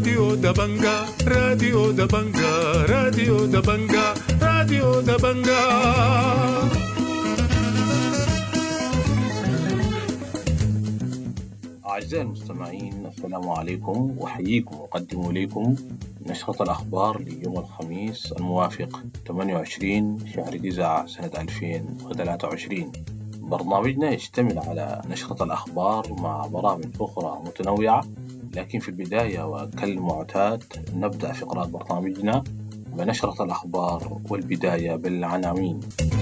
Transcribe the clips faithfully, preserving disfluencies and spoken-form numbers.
راديو دبنجا راديو دبنجا راديو دبنجا راديو دبنجا. أعزائي المستمعين، السلام عليكم، وحييكم وأقدم إليكم نشرة الأخبار ليوم الخميس الموافق ثمانية وعشرين شهر تسعة سنة ألفين وثلاثة وعشرين. برنامجنا يشتمل على نشرة الأخبار مع برامج أخرى متنوعة، لكن في البداية وكالمعتاد نبدأ فقرات برنامجنا بنشرة الأخبار والبداية بالعناوين.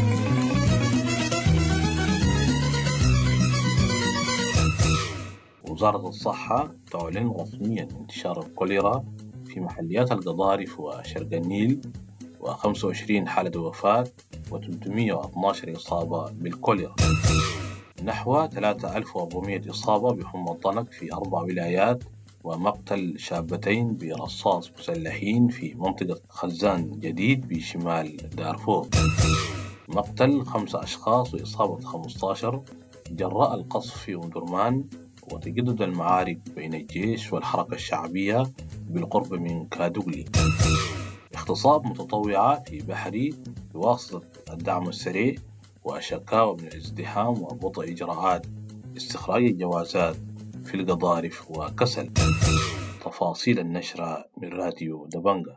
وزارة الصحة تعلن رسميا انتشار الكوليرا في محليات القضارف وشرق النيل، وخمسة وعشرين حالة وفاة وثلاثمئة واثني عشر إصابة بالكوليرا. نحو ثلاثة آلاف وأربعمئة إصابة بحمى الضنك في أربع ولايات، ومقتل شابتين برصاص مسلحين في منطقة خزان جديد بشمال دارفور. مقتل خمسة أشخاص وإصابة خمسة عشر جراء القصف في أم درمان، وتجدد المعارك بين الجيش والحركة الشعبية بالقرب من كادوغلي. اغتصاب متطوعة في بحري بواسطة الدعم السريع، وشكاوى من الازدحام وبطء إجراءات استخراج الجوازات في القضارف وكسل. تفاصيل النشرة من راديو دبنجا.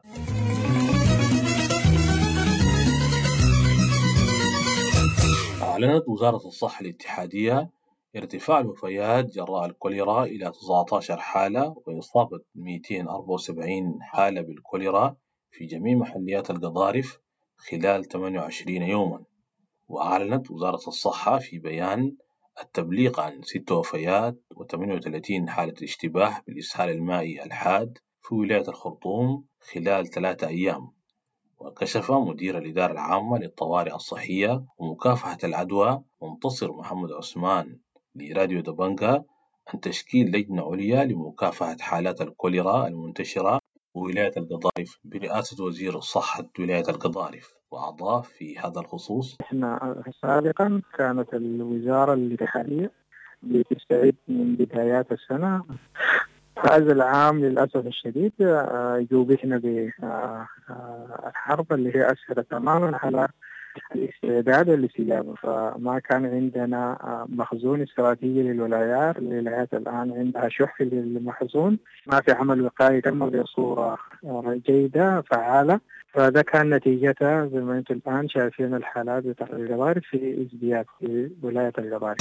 أعلنت وزارة الصحة الاتحادية ارتفاع الوفيات جراء الكوليرا إلى تسعة عشر حالة، وإصابة مئتين وأربعة وسبعين حالة بالكوليرا في جميع محليات القضارف خلال ثمانية وعشرين يوما. وأعلنت وزارة الصحة في بيان التبليغ عن ست وفيات وثمانية وثلاثين حالة اشتباه بالإسهال المائي الحاد في ولاية الخرطوم خلال ثلاثة أيام. وكشف مدير الإدارة العامة للطوارئ الصحية ومكافحة العدوى منتصر محمد عثمان لراديو دبنجا عن تشكيل لجنة عليا لمكافحة حالات الكوليرا المنتشرة ولاية القضارف برئاسة وزير الصحة ولاية القضارف. وأضاف في هذا الخصوص: إحنا سابقا كانت الوزارة الاتحادية بتستعد من بدايات السنة. هذا العام للأسف الشديد جوبتنا بالحرب اللي هي أثرت تماما على الاستعداد والاستجابة، فما كان عندنا مخزون استراتيجي للولايات. الولايات الآن عندها شح للمخزون، ما في عمل وقائي تم بصورة جيدة فعالة، فده كان نتيجتها زي ما انتم الآن شايفين الحالات بتاعت القضارف في ازدياد في ولاية القضارف.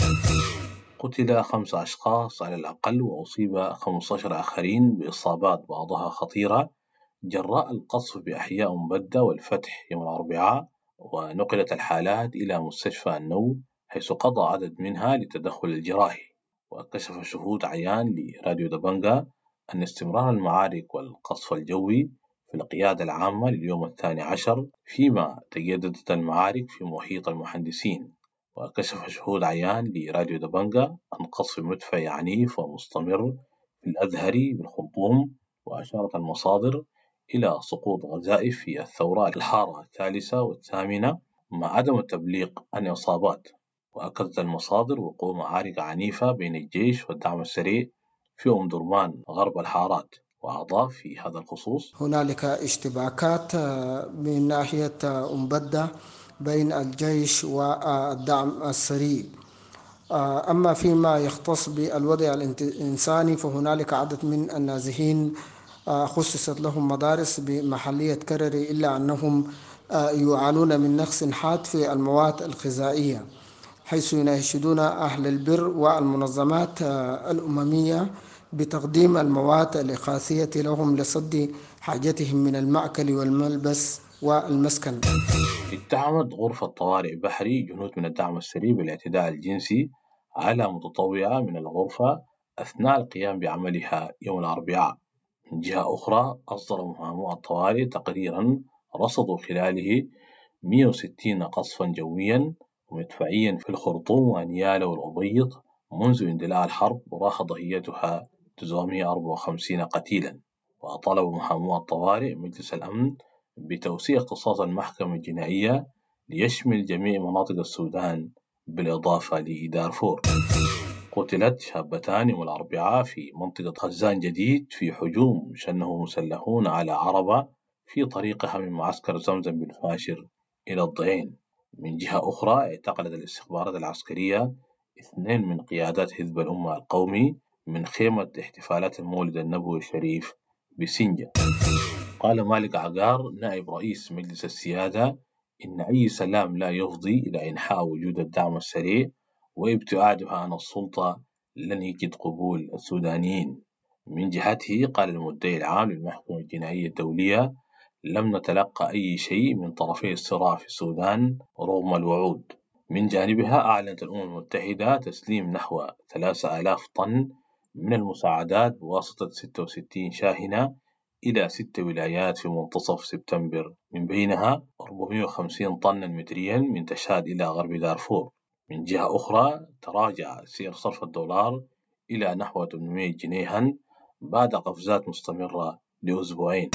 قتل خمسة أشخاص على الأقل، وأصيب خمسة عشر آخرين بإصابات بعضها خطيرة جراء القصف بأحياء مبدة والفتح يوم الأربعاء. ونقلت الحالات إلى مستشفى النوم، حيث قضى عدد منها للتدخل الجراحي. وكشف شهود عيان لراديو دبنجا أن استمرار المعارك والقصف الجوي في القيادة العامة لليوم الثاني عشر، فيما تجددت المعارك في محيط المهندسين. وكشف شهود عيان لراديو دبنجا عن قصف مدفعي عنيف ومستمر في الأزهري بالخرطوم، وأشارت المصادر إلى سقوط غزائف في الثورة الحارة الثالثة والثامنة مع عدم التبليغ عن إصابات. وأكدت المصادر وقوع معارك عنيفة بين الجيش والدعم السريع في أم درمان غرب الحارات. وأضاف في هذا الخصوص: هنالك اشتباكات من ناحية أم بدة بين الجيش والدعم السريع. أما فيما يختص بالوضع الإنساني فهنالك عدد من النازحين خصصت لهم مدارس بمحلية كرري، إلا أنهم يعانون من نقص حاد في المواد الغذائية، حيث يناشدون أهل البر والمنظمات الأممية بتقديم المواد الإغاثية لهم لسد حاجتهم من المأكل والملبس والمسكن. اتهمت غرفة طوارئ بحري جنود من الدعم السريع بالاعتداء الجنسي على متطوعة من الغرفة أثناء القيام بعملها يوم الأربعاء. من جهة أخرى، أصدر مهمو الطوارئ تقريرا رصدوا خلاله مئة وستين قصفا جويا ومدفعيا في الخرطوم ونيالا والأبيض منذ اندلاع الحرب، وراح ضحيتها تسعمئة وأربعة وخمسين قتيلا. وطلب مهمو الطوارئ مجلس الأمن بتوسيع اختصاص المحكمة الجنائية ليشمل جميع مناطق السودان بالإضافة لدارفور. قتلت شابتان يوم الأربعاء في منطقة خزان جديد في هجوم شنه مسلحون على عربة في طريقها من معسكر زمزم بالفاشر إلى الضعين. من جهة أخرى اعتقلت الاستخبارات العسكرية اثنين من قيادات حزب الأمة القومي من خيمة احتفالات المولد النبوي الشريف بسنجة. قال مالك عقار نائب رئيس مجلس السيادة إن أي سلام لا يفضي إلى إنحاء وجود الدعم السريع وابتعادها عن السلطة لن يجد قبول السودانيين. من جهته قال المدعي العام للمحكمة الجنائية الدولية لم نتلقى أي شيء من طرفي الصراع في السودان رغم الوعود. من جانبها أعلنت الأمم المتحدة تسليم نحو ثلاثة آلاف طن من المساعدات بواسطة ستة وستين شاحنة إلى ست ولايات في منتصف سبتمبر، من بينها أربعمائة وخمسين طنا متريا من تشاد إلى غرب دارفور. من جهة أخرى تراجع سعر صرف الدولار إلى نحو ثمانمائة جنيها بعد قفزات مستمرة لأسبوعين.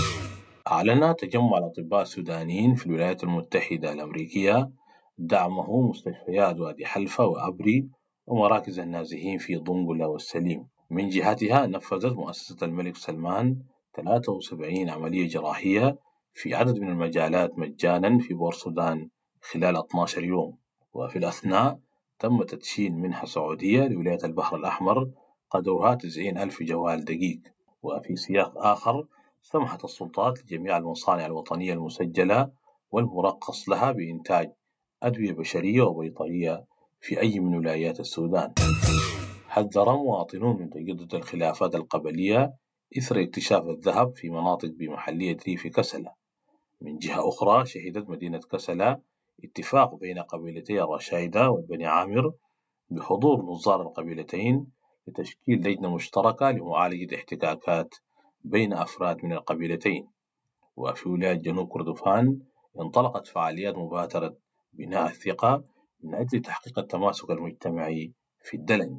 أعلن تجمع الأطباء السودانيين في الولايات المتحدة الأمريكية دعمه مستشفيات وادي حلفة وأبري ومراكز النازحين في ضنقلة والسليم. من جهتها نفذت مؤسسة الملك سلمان ثلاثة وسبعين عملية جراحية في عدد من المجالات مجانا في بور السودان خلال اثني عشر يوم. وفي الأثناء تم تدشين منحة سعودية لولاية البحر الأحمر قدرها تسعين ألف جوال دقيق. وفي سياق آخر سمحت السلطات لجميع المصانع الوطنية المسجلة والمرخص لها بإنتاج أدوية بشرية وبيطرية في أي من ولايات السودان. حذر مواطنون من تجدد الخلافات القبلية إثر اكتشاف الذهب في مناطق بمحلية ريف كسلة. من جهة أخرى شهدت مدينة كسلة اتفاق بين قبيلتي الرشايدة والبني عامر بحضور نظار القبيلتين لتشكيل لجنة مشتركة لمعالجة احتكاكات بين أفراد من القبيلتين. وفي ولاية جنوب كردفان انطلقت فعاليات مبادرة بناء الثقة من أجل تحقيق التماسك المجتمعي في الدلن.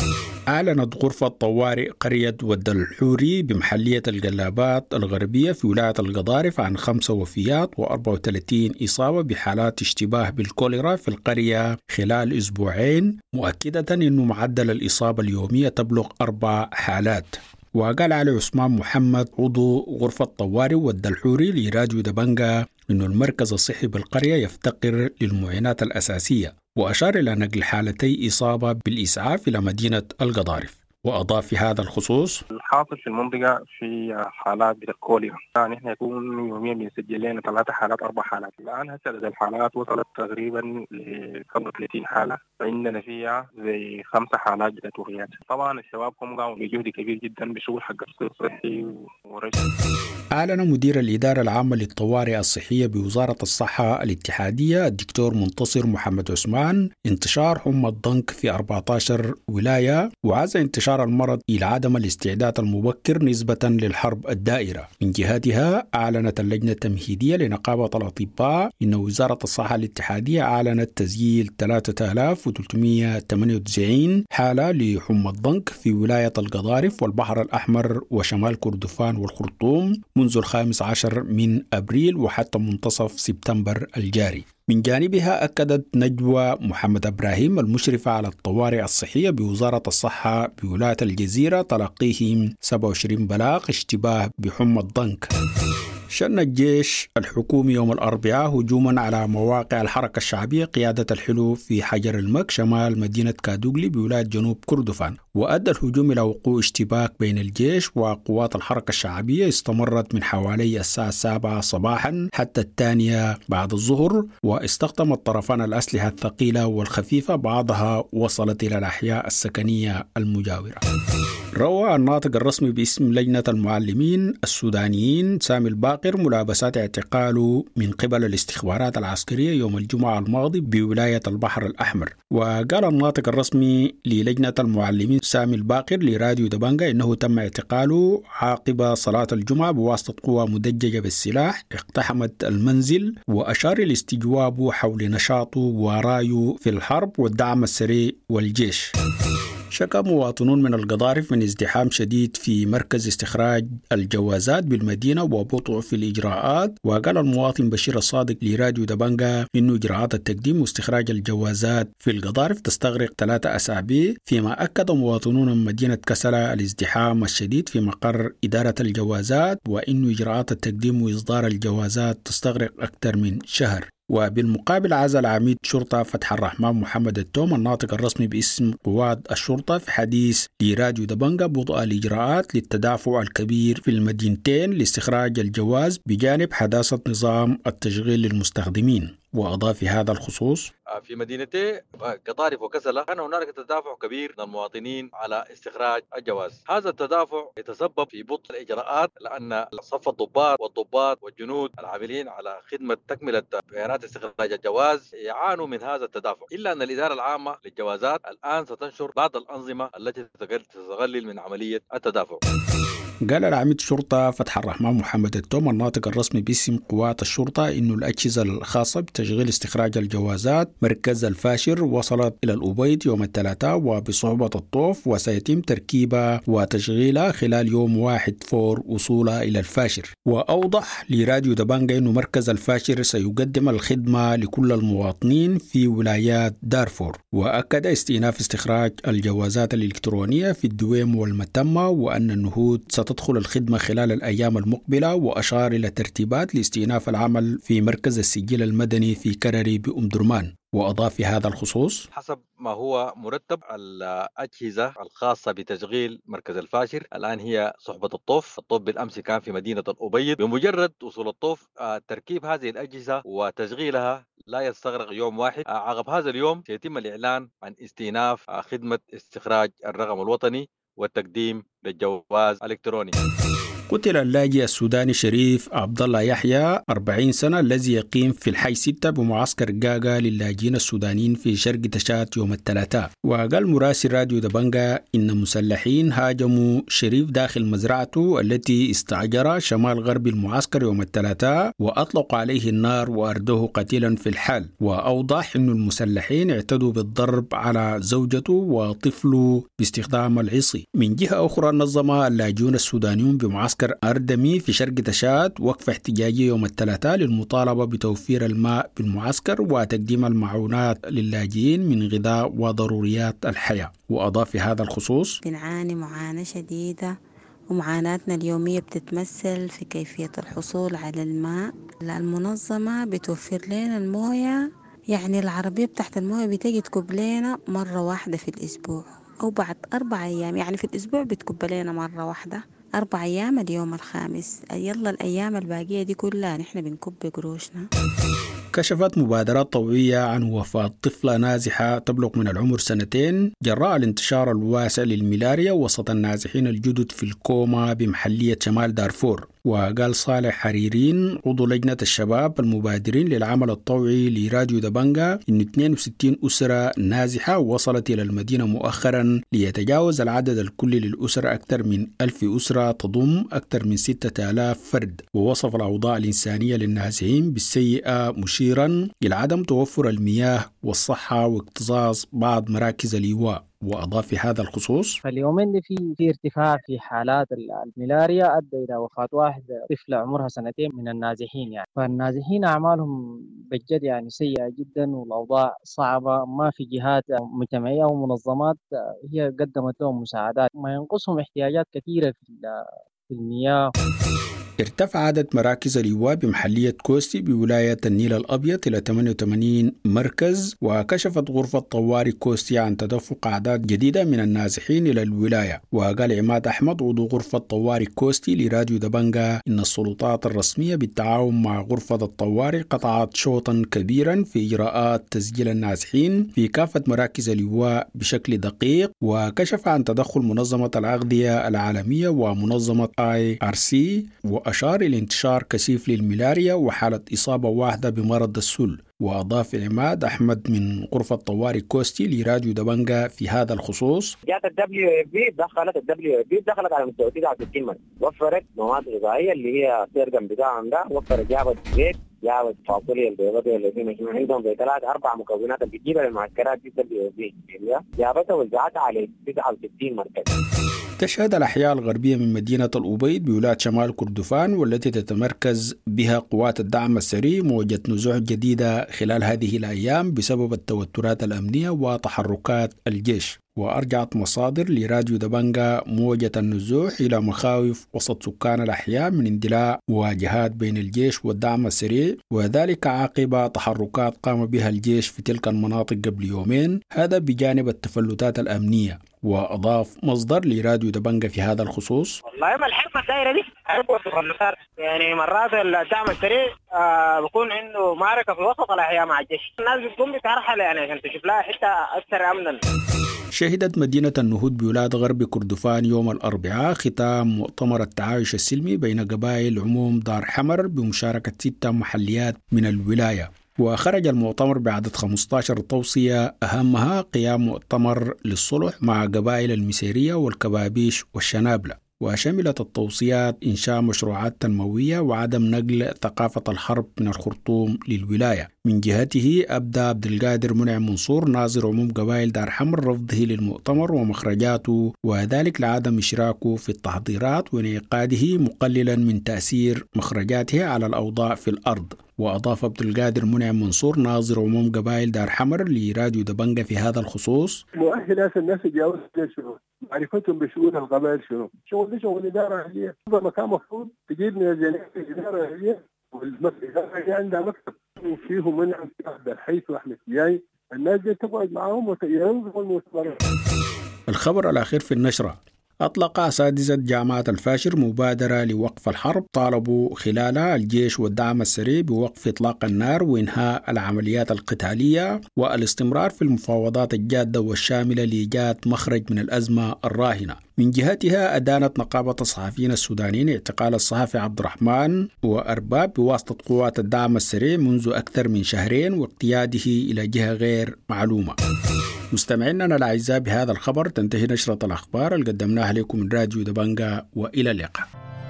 أعلنت غرفة طوارئ قرية ود الحوري بمحلية الجلابات الغربية في ولاية القضارف عن خمسة وفيات وأربعة وثلاثين إصابة بحالات اشتباه بالكوليرا في القرية خلال أسبوعين، مؤكدة أن معدل الإصابة اليومية تبلغ أربع حالات. وقال علي عثمان محمد عضو غرفة طوارئ ود الحوري لراديو دبنجا أن المركز الصحي بالقرية يفتقر للمعينات الأساسية، وأشار إلى نقل حالتي إصابة بالإسعاف إلى مدينة القضارف. وأضاف في هذا الخصوص الحاصل في المنطقة في حالات بالكوليرا، يعني احنا يكون يوميا بنسجل لنا ثلاثة حالات أربع حالات. الآن هسه عدد الحالات وصلت تقريبا ل خمسة وثلاثين حالة، عندنا فيها زي خمسة حالات جت وفيات. طبعا الشباب هم قاموا بجهد كبير جدا بشغل حق الصحي ورجل. أعلن مدير الإدارة العامة للطوارئ الصحية بوزارة الصحة الاتحادية الدكتور منتصر محمد عثمان انتشار حمى الضنك في أربعة عشر ولاية، وعزى انتشار المرض إلى عدم الاستعداد المبكر نسبة للحرب الدائرة. من جهتها أعلنت اللجنة التمهيدية لنقابة الأطباء إن وزارة الصحة الاتحادية أعلنت تسجيل ثلاثة آلاف وثلاثمائة وثمانية وتسعين حالة لحمى الضنك في ولاية القضارف والبحر الأحمر وشمال كردفان والخرطوم منذ الخامس عشر من أبريل وحتى منتصف سبتمبر الجاري. من جانبها أكدت نجوى محمد إبراهيم المشرفة على الطوارئ الصحية بوزارة الصحة بولاية الجزيرة تلقيهم سبعة وعشرين بلاغ اشتباه بحمى الضنك. شن الجيش الحكومي يوم الأربعاء هجوما على مواقع الحركة الشعبية قيادة الحلو في حجر المك شمال مدينة كادوغلي بولاية جنوب كردفان، وأدى الهجوم إلى وقوع اشتباك بين الجيش وقوات الحركة الشعبية استمرت من حوالي الساعة السابعة صباحا حتى الثانية بعد الظهر، واستخدم الطرفان الأسلحة الثقيلة والخفيفة، بعضها وصلت إلى الأحياء السكنية المجاورة. روى الناطق الرسمي باسم لجنة المعلمين السودانيين سامي الباقر ملابسات اعتقاله من قبل الاستخبارات العسكرية يوم الجمعة الماضي بولاية البحر الأحمر. وقال الناطق الرسمي للجنة المعلمين سامي الباقر لراديو دبنجا إنه تم اعتقاله عقب صلاة الجمعة بواسطة قوى مدججة بالسلاح اقتحمت المنزل، وأشار لاستجوابه حول نشاطه ورايه في الحرب والدعم السريع والجيش. شكى مواطنون من القضارف من ازدحام شديد في مركز استخراج الجوازات بالمدينة وبطء في الإجراءات. وقال المواطن بشير الصادق لراديو دبنجة إنه إجراءات التقديم واستخراج الجوازات في القضارف تستغرق ثلاثة أسابيع، فيما أكد مواطنون من مدينة كسلا الازدحام الشديد في مقر إدارة الجوازات، وإنه إجراءات التقديم وإصدار الجوازات تستغرق أكثر من شهر. وبالمقابل عزل عميد شرطة فتح الرحمن محمد التوم الناطق الرسمي باسم قوات الشرطة في حديث لراديو دبنجة بطء الإجراءات للتدافع الكبير في المدينتين لاستخراج الجواز بجانب حداثة نظام التشغيل للمستخدمين. وأضاف في هذا الخصوص: في مدينتي قطارف وكسلة كان هناك تدافع كبير من المواطنين على استخراج الجواز. هذا التدافع يتسبب في بطء الإجراءات لأن صف الضباط والضباط والجنود العاملين على خدمة تكملة بيانات استخراج الجواز يعانوا من هذا التدافع، إلا أن الإدارة العامة للجوازات الآن ستنشر بعض الأنظمة التي تتقلل من عملية التدافع. قال العميد شرطة فتح الرحمن محمد التوم الناطق الرسمي باسم قوات الشرطة إنه الأجهزة الخاصة بتشغيل استخراج الجوازات مركز الفاشر وصلت إلى الأبيض يوم الثلاثاء وبصحبة الطوف، وسيتم تركيبها وتشغيلها خلال يوم واحد فور وصولها إلى الفاشر. وأوضح لراديو دبنجة إنه مركز الفاشر سيقدم الخدمة لكل المواطنين في ولايات دارفور. وأكد استئناف استخراج الجوازات الإلكترونية في الدويم والمتمة، وأن النهوض ستدخل الخدمة خلال الأيام المقبلة، وأشار إلى ترتيبات لاستئناف العمل في مركز السجل المدني في كرري بأم درمان. وأضاف في هذا الخصوص: حسب ما هو مرتب الأجهزة الخاصة بتشغيل مركز الفاشر الآن هي صحبة الطوف. الطوف بالأمس كان في مدينة الأبيض، بمجرد وصول الطوف تركيب هذه الأجهزة وتشغيلها لا يستغرق يوم واحد. عقب هذا اليوم سيتم الإعلان عن استئناف خدمة استخراج الرقم الوطني والتقديم للجواز الإلكتروني. قتل اللاجئ السوداني شريف عبد الله يحيى أربعين سنة الذي يقيم في الحي ستة بمعسكر جاجا للاجئين السودانيين في شرق تشات يوم الثلاثاء. وقال مراسل راديو دبنجة إن مسلحين هاجموا شريف داخل مزرعته التي استأجرها شمال غرب المعسكر يوم الثلاثاء، وأطلقوا عليه النار وأردوه قتيلا في الحال. وأوضح إن المسلحين اعتدوا بالضرب على زوجته وطفله باستخدام العصي. من جهة أخرى نظم اللاجئون السودانيون بمعسكر أردمي في شرق تشات وقفة احتجاجية يوم الثلاثاء للمطالبة بتوفير الماء بالمعسكر وتقديم المعونات للاجئين من غذاء وضروريات الحياة. وأضاف في هذا الخصوص: بنعاني معاناة شديدة، ومعاناتنا اليومية بتتمثل في كيفية الحصول على الماء. المنظمة بتوفر لنا الموية، يعني العربية بتاعت الموية بتجي تكب لنا مرة واحدة في الأسبوع أو بعد أربع أيام، يعني في الأسبوع بتكب لنا مرة واحدة أربع أيام اليوم الخامس. يلا الأيام الباقية دي كلها نحن بنكب قروشنا. كشفت مبادرات طوعية عن وفاة طفلة نازحة تبلغ من العمر سنتين جراء الانتشار الواسع للملاريا وسط النازحين الجدد في الكوما بمحلية شمال دارفور. وقال صالح حريرين عضو لجنة الشباب المبادرين للعمل الطوعي لراديو دبنجة إن اثنين وستين أسرة نازحة وصلت إلى المدينة مؤخرا ليتجاوز العدد الكلي للأسرة أكثر من ألف أسرة تضم أكثر من ستة آلاف فرد. ووصف الأوضاع الإنسانية للنازحين بالسيئة، مشيرا إلى عدم توفر المياه والصحة واكتظاظ بعض مراكز الإيواء. وأضاف في هذا الخصوص: فاليومين دي في في ارتفاع في حالات الملاريا أدى إلى وفاة واحد طفلة عمرها سنتين من النازحين. يعني فالنازحين أعمالهم بجد يعني سيئة جدا، والأوضاع صعبة. ما في جهات مجتمعية ومنظمات هي قدمت لهم مساعدات، ما ينقصهم احتياجات كثيرة في المياه. ارتفع عدد مراكز الإيواء بمحلية كوستي بولاية النيل الأبيض إلى ثمانية وثمانين مركز. وكشفت غرفة طوارئ كوستي عن تدفق أعداد جديدة من النازحين إلى الولاية. وقال عماد أحمد عضو غرفة طوارئ كوستي لراديو دبنجة إن السلطات الرسمية بالتعاون مع غرفة الطوارئ قطعت شوطا كبيرا في إجراءات تسجيل النازحين في كافة مراكز الإيواء بشكل دقيق. وكشف عن تدخل منظمة الأغذية العالمية ومنظمة آي آر سي، وأشار إلى انتشار كثيف للملاريا وحالة إصابة واحدة بمرض السل. وأضاف عماد أحمد من غرفة طوارئ كوستي لراديو دبنجة في هذا الخصوص: جاءت الدبليو اف بي دخلت الدبليو اف بي دخلت على مستوى تسعة وستين مرة، وفرت مواد غذائية اللي هي السيرجم بتاعهم ده، وفرت جابت زيت الجاء والتفاصيل البيضاء الذين يكون عندهم في ثلاث أربع مكونات اللي بتجيبها للمعسكرات دي دبليو بي جابتها وزعتها على تسعة وستين مركز. تشهد الأحياء الغربية من مدينة الأبيض بولاية شمال كردفان والتي تتمركز بها قوات الدعم السريع موجة نزوح جديدة خلال هذه الأيام بسبب التوترات الأمنية وتحركات الجيش. وأرجعت مصادر لراديو دبنجا موجة النزوح إلى مخاوف وسط سكان الأحياء من اندلاع مواجهات بين الجيش والدعم السريع، وذلك عقب تحركات قام بها الجيش في تلك المناطق قبل يومين، هذا بجانب التفلتات الأمنية. وأضاف مصدر لراديو دبنجا في هذا الخصوص: والله ما الحكمة الدائرة دي عرفوا التفلتات، يعني مرات الدعم السريع آه بيكون عنده معركة في وسط الأحياء مع الجيش، الناس بتقوم بترحل يعني عشان تشوف لها حتة أكثر أمنا. شهدت مدينة النهود بولاية غرب كردفان يوم الأربعاء ختام مؤتمر التعايش السلمي بين قبائل عموم دار حمر بمشاركة ستة محليات من الولاية. وخرج المؤتمر بعدد خمسة عشر توصية أهمها قيام مؤتمر للصلح مع قبائل المسيرية والكبابيش والشنابلة، وشملت التوصيات إنشاء مشروعات تنموية وعدم نقل ثقافة الحرب من الخرطوم للولاية. من جهته أبدى عبد القادر منعم منصور ناظر عموم قبائل دار حمر رفضه للمؤتمر ومخرجاته، وذلك لعدم إشراكه في التحضيرات وانعقاده مقللا من تأثير مخرجاته على الأوضاع في الأرض. وأضاف عبد القادر منعم منصور ناظر عموم قبائل دار حمر لراديو دبنجا في هذا الخصوص: مؤهلات الناس يتجاوزوا شنو؟ معرفتهم بشؤون القبائل شنو؟ شغل دي شغل إدارة أهلية، هذا مكان مفروض تجيب من الجنيه إدارة أهلية، والإدارة أهلية عندها مكتب وفيهم منع بحيث وأحمد جاي الناس دي تقعد معهم وينظموا المؤتمرات. الخبر الأخير في النشرة: أطلق أساتذة جامعة الفاشر مبادرة لوقف الحرب طالبوا خلالها الجيش والدعم السريع بوقف إطلاق النار وإنهاء العمليات القتالية والاستمرار في المفاوضات الجادة والشاملة لإيجاد مخرج من الأزمة الراهنة. من جهتها أدانت نقابة الصحفيين السودانيين اعتقال الصحفي عبد الرحمن وأرباب بواسطة قوات الدعم السريع منذ أكثر من شهرين واقتياده إلى جهة غير معلومة. مستمعينا الأعزاء، بهذا الخبر تنتهي نشرة الأخبار اللي قدمناها لكم من راديو دبنجا، وإلى اللقاء.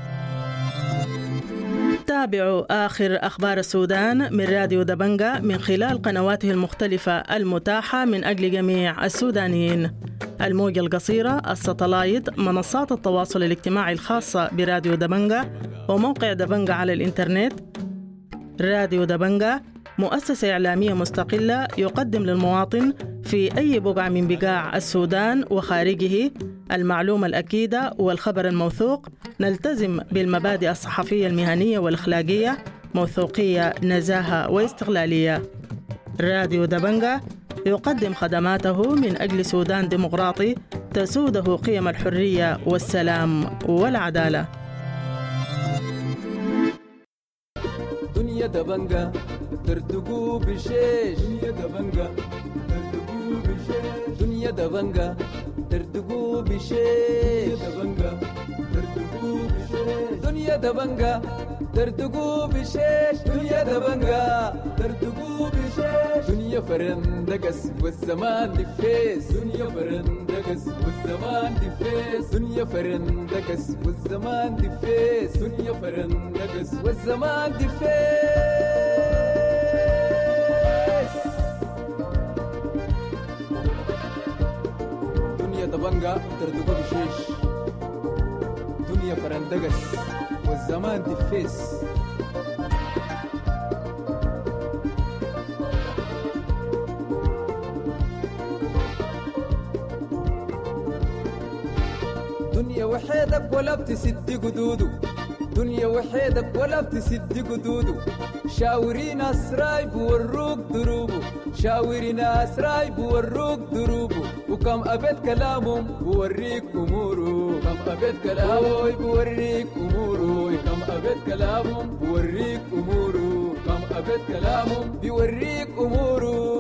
تابعوا آخر أخبار السودان من راديو دبنجا من خلال قنواته المختلفة المتاحة من أجل جميع السودانيين: الموجة القصيرة، الساتلايت، منصات التواصل الاجتماعي الخاصة براديو دبنجا، وموقع دبنجا على الإنترنت. راديو دبنجا مؤسسة إعلامية مستقلة يقدم للمواطن في أي بقعة من بقاع السودان وخارجه المعلومة الأكيدة والخبر الموثوق. نلتزم بالمبادئ الصحفية المهنية والأخلاقية: موثوقية، نزاهة واستقلالية. راديو دبنجا يقدم خدماته من أجل سودان ديمقراطي تسوده قيم الحرية والسلام والعدالة. دنيا دبنجا ترتقو بشيش، دنيا دبنجا ترتقو بشيش، دنيا دبنجا ترتقو بشيش، دبنجا ترتقو بشيش، دنيا دبنجا ترتقو بشيش، دنيا دبنجا ترتقو بشيش، دنيا فرندقس والزمان دفيس، دنيا فرندقس والزمان دفيس، دنيا فرندقس والزمان دفيس، دنيا فرندقس والزمان دفيس. دنيا دبنجا ترتقو بشيش، دنيا فرندقس والزمان دفيس. دنيا وحيدك ولا بتسد قدودو، دنيا وحيدك ولا بتسد قدودو، شاورين أسراي بوروك دروبو، شاورين أسراي بوروك دروبو، وكم أبد كلامهم بوريك أمورو، كم أبد كلامهم بوريك أمورو، كم أبد كلامهم بوريك أمورو، كم أبد كلامهم بوريك أمورو.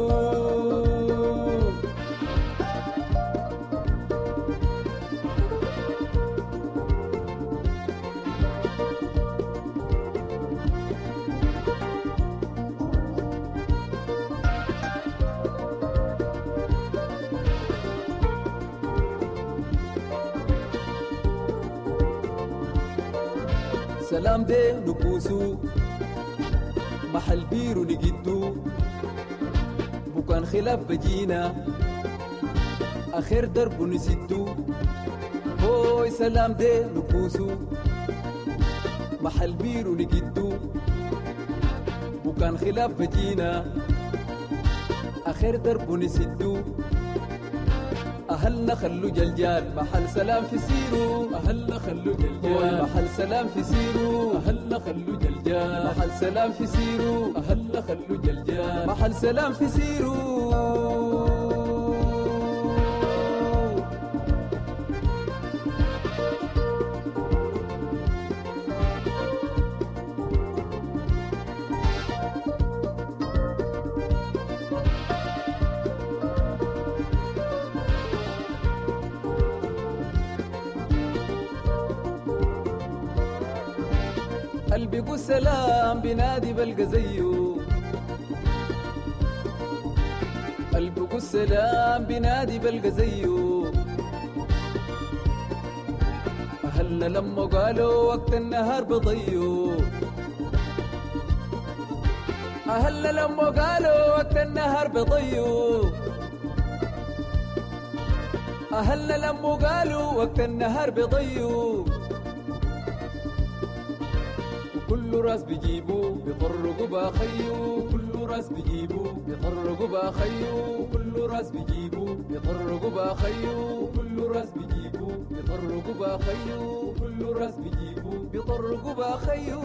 سلام دي نكوسو محل بيرو نجدو بكان خلاف بجينا آخر درب نسدو هوي سلام دي نفوسو محل بيرو نجدو وكان خلاف بجينا آخر درب نسدو أهلنا خلو جلجال محل سلام في سيرو أهلنا خلو جلجال محل سلام في سيرو أهلنا خلو جلجال محل سلام في سيرو أهلنا خلو جلجال محل سلام في سيرو قلبي قول سلام بنادي بلقى زيه قلبي قول سلام بنادي بلقى زيه أهلنا لما قالوا وقت النهار بضيو أهلنا لما قالوا وقت النهار بضيو أهلنا لما قالوا وقت النهار بضيو كل راس بيجيبو بيطرقوا باخيو كل راس بيجيبو بيطرقوا باخيو كل راس بيجيبو بيطرقوا باخيو كل راس بيجيبو بيطرقوا باخيو كل راس بيجيبو بيطرقوا باخيو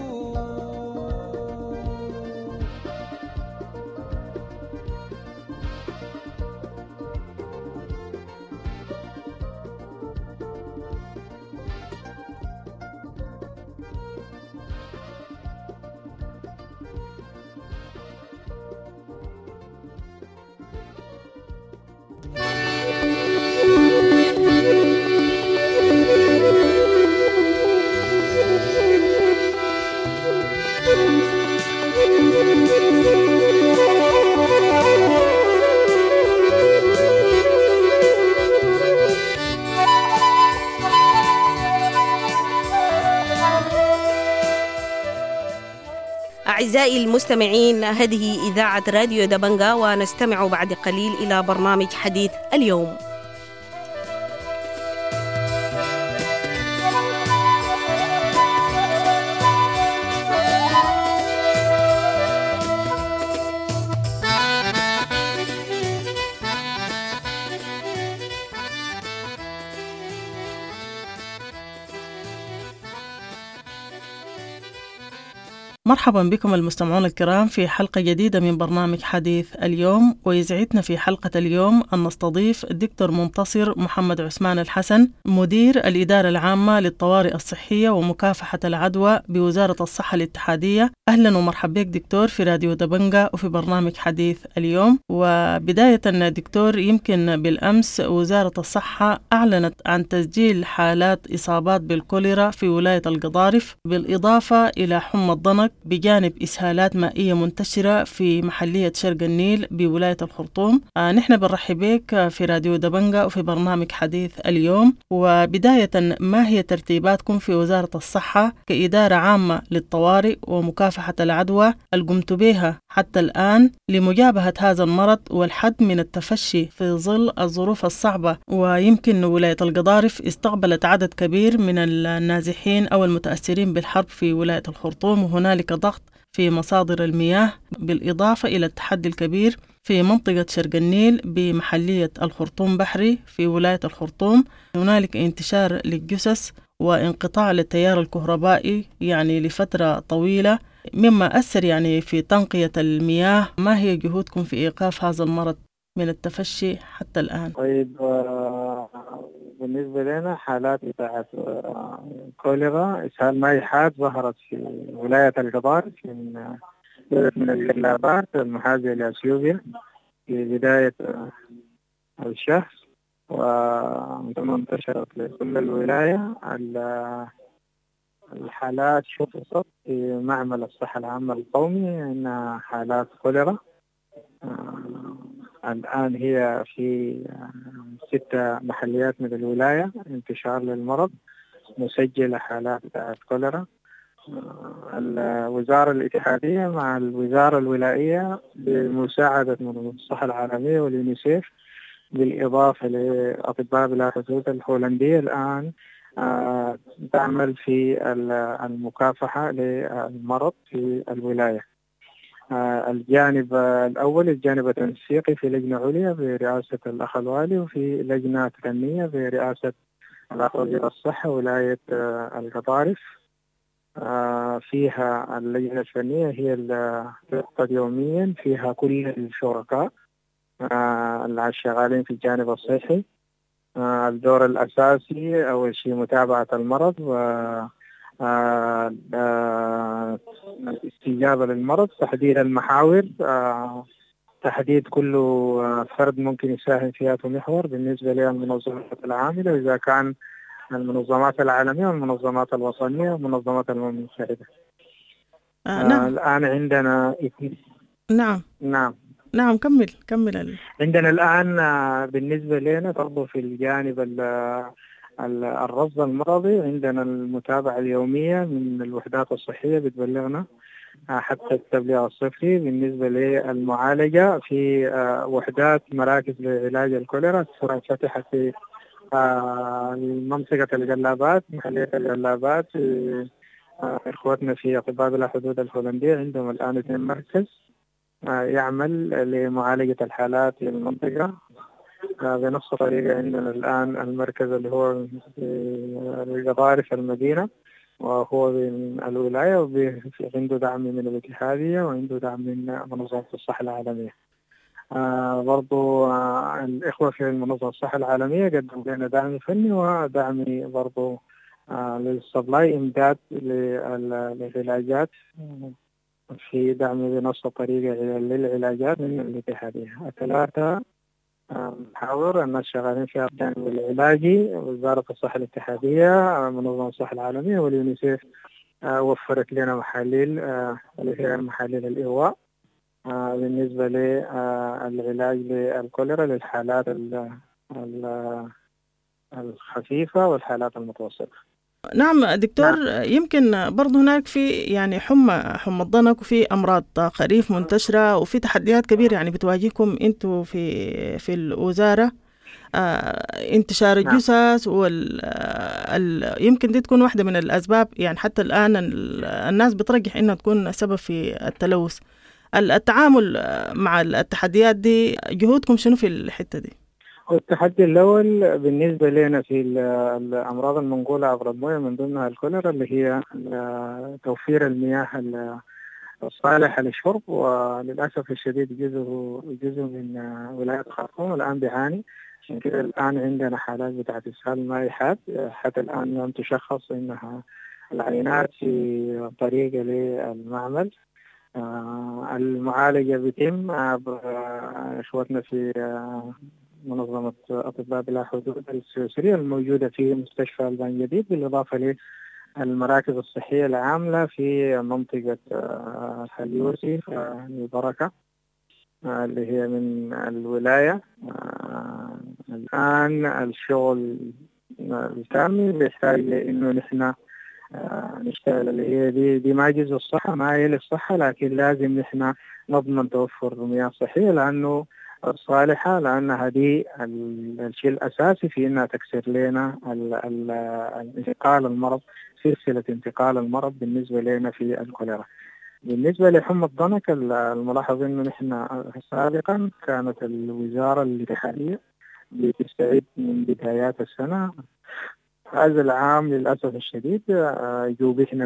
أعزائي المستمعين، هذه إذاعة راديو دبنجا، ونستمع بعد قليل إلى برنامج حديث اليوم. مرحبا بكم المستمعون الكرام في حلقة جديدة من برنامج حديث اليوم، ويسعدنا في حلقة اليوم أن نستضيف الدكتور منتصر محمد عثمان الحسن، مدير الإدارة العامة للطوارئ الصحية ومكافحة العدوى بوزارة الصحة الاتحادية. أهلا ومرحبا بك دكتور في راديو دبنجا وفي برنامج حديث اليوم. وبداية دكتور، يمكن بالأمس وزارة الصحة أعلنت عن تسجيل حالات إصابات بالكوليرا في ولاية القضارف، بالإضافة إلى حمى الضنك، بجانب إسهالات مائية منتشرة في محلية شرق النيل بولاية الخرطوم. آه نحن بنرحب بك في راديو دبنجا وفي برنامج حديث اليوم. وبداية، ما هي ترتيباتكم في وزارة الصحة كإدارة عامة للطوارئ ومكافحة العدوى القمت بها حتى الآن لمجابهة هذا المرض والحد من التفشي في ظل الظروف الصعبة؟ ويمكن ولاية القضارف استقبلت عدد كبير من النازحين أو المتأثرين بالحرب في ولاية الخرطوم، وهنالك ضغط في مصادر المياه، بالإضافة إلى التحدي الكبير في منطقة شرق النيل بمحلية الخرطوم بحري في ولاية الخرطوم. هنالك انتشار للجثث وانقطاع للتيار الكهربائي يعني لفترة طويلة، مما أثر يعني في تنقية المياه. ما هي جهودكم في إيقاف هذا المرض من التفشي حتى الآن؟ طيب، بالنسبة لنا حالات بتاعت كوليرا إسهال مائي حاد ظهرت في ولاية القضارف من من الجلابات المحاذية لأثيوبيا في بداية الشهر، وثم انتشرت لكل الولاية. الحالات شخصت في معمل الصحة العامة القومي أنها حالات كوليرا. الآن هي في ستة محليات من الولاية انتشار للمرض، مسجلة حالات بتاعت كوليرا، الوزارة الاتحادية مع الوزارة الولائية بمساعدة منظمة الصحة العالمية واليونيسيف بالإضافة لأطباء بلا حدود الهولندية الآن تعمل في المكافحة للمرض في الولاية. الجانب الأول الجانب التنسيقي في لجنة عليا برئاسة الأخ الوالي، وفي لجنة فنية برئاسة الأخ وزير الصحة ولاية القطارف. فيها اللجنة الفنية هي تعقد يوميا، فيها كل الشركاء الشغالين في الجانب الصحي. الدور الأساسي أول شيء متابعة المرض و الاستجابة للمرض، تحديد المحاور، تحديد كل فرد ممكن يساهم في هذا المحور بالنسبة للمنظمات العاملة، وإذا كان المنظمات العالمية والمنظمات الوطنية والمنظمات الأمم المتحدة. آه نعم. آه الآن عندنا نعم نعم نعم كمل كمل ال... عندنا الآن آه بالنسبة لنا برضو في الجانب الرصد المرضي، عندنا المتابعة اليومية من الوحدات الصحية بتبلغنا حتى التبليغ الصفري بالنسبة للمعالجة في آه وحدات مراكز لعلاج الكوليرا سواء فتحت في آه منطقة الجلابات، محلية الجلابات. آه إخوتنا في أطباء بلا حدود الهولندية عندهم الآن اثنين مركز آه يعمل لمعالجة الحالات في المنطقة. آه بنفس الطريقة عندنا الآن المركز اللي هو في قطارف المدينة، وهو من الولاية، وعنده دعم من الاتحادية وعنده دعم من منظمة الصحة العالمية. آه برضو آه الإخوة في منظمة الصحة العالمية قدموا لنا دعم فني ودعم برضو آه للسبلاي، إمداد للعلاجات، في دعم بنفس الطريقة للعلاجات من الاتحادية. الثلاثة آه محاور الناس شغالين في الجانب العلاجي، وزارة الصحة الاتحادية، منظمة الصحة العالمية واليونيسيف آه وفرت لنا محاليل آه اللي هي محاليل الإغواء آه بالنسبة للعلاج للكوليرا للحالات الخفيفة والحالات المتوسطة. نعم دكتور. نعم. يمكن برضو هناك في يعني حمى حمى الضنك، وفي أمراض خريف منتشرة، وفي تحديات كبيرة يعني بتواجهكم أنتوا في في الوزارة. آه انتشار الجثث وال ال... يمكن دي تكون واحدة من الأسباب، يعني حتى الآن الناس بترجح إنها تكون سبب في التلوث. التعامل مع التحديات دي جهودكم شنو في الحتة دي؟ التحدي الأول بالنسبة لنا في الأمراض المنقولة عبر الموية من ضمنها الكوليرا، اللي هي توفير المياه الصالحة للشرب. وللأسف الشديد جزء جزء من ولاية الخرطوم الآن بيعاني، عشان كده الآن عندنا حالات بتاعت إسهال مائي حاد، حتى الآن لم تشخص إنها العينات في طريقة للمعمل. آه المعالجة بيتم إخوتنا في آه منظمة أطباء بلا حدود السويسرية الموجودة في مستشفى البان جديد، بالإضافة للمراكز الصحية العاملة في منطقة آه اليوسي آه البركة آه اللي هي من الولاية. آه الآن الشغل الكامل بيحتاج لأنه نحن آه نشتغل، اللي هي دي, دي ما جزء الصحة، ما هي للصحة، لكن لازم نحن نضمن توفر مياه صحية لأنه الصالحة، لأنها دي الشيء الأساسي في أنها تكسر لنا انتقال المرض، سلسلة انتقال المرض بالنسبة لنا في الكوليرا. بالنسبة لحمى الضنك الملاحظ أنه نحن سابقا كانت الوزارة الاتحادية بتستعد من بدايات السنة. هذا العام للأسف الشديد جوبحنا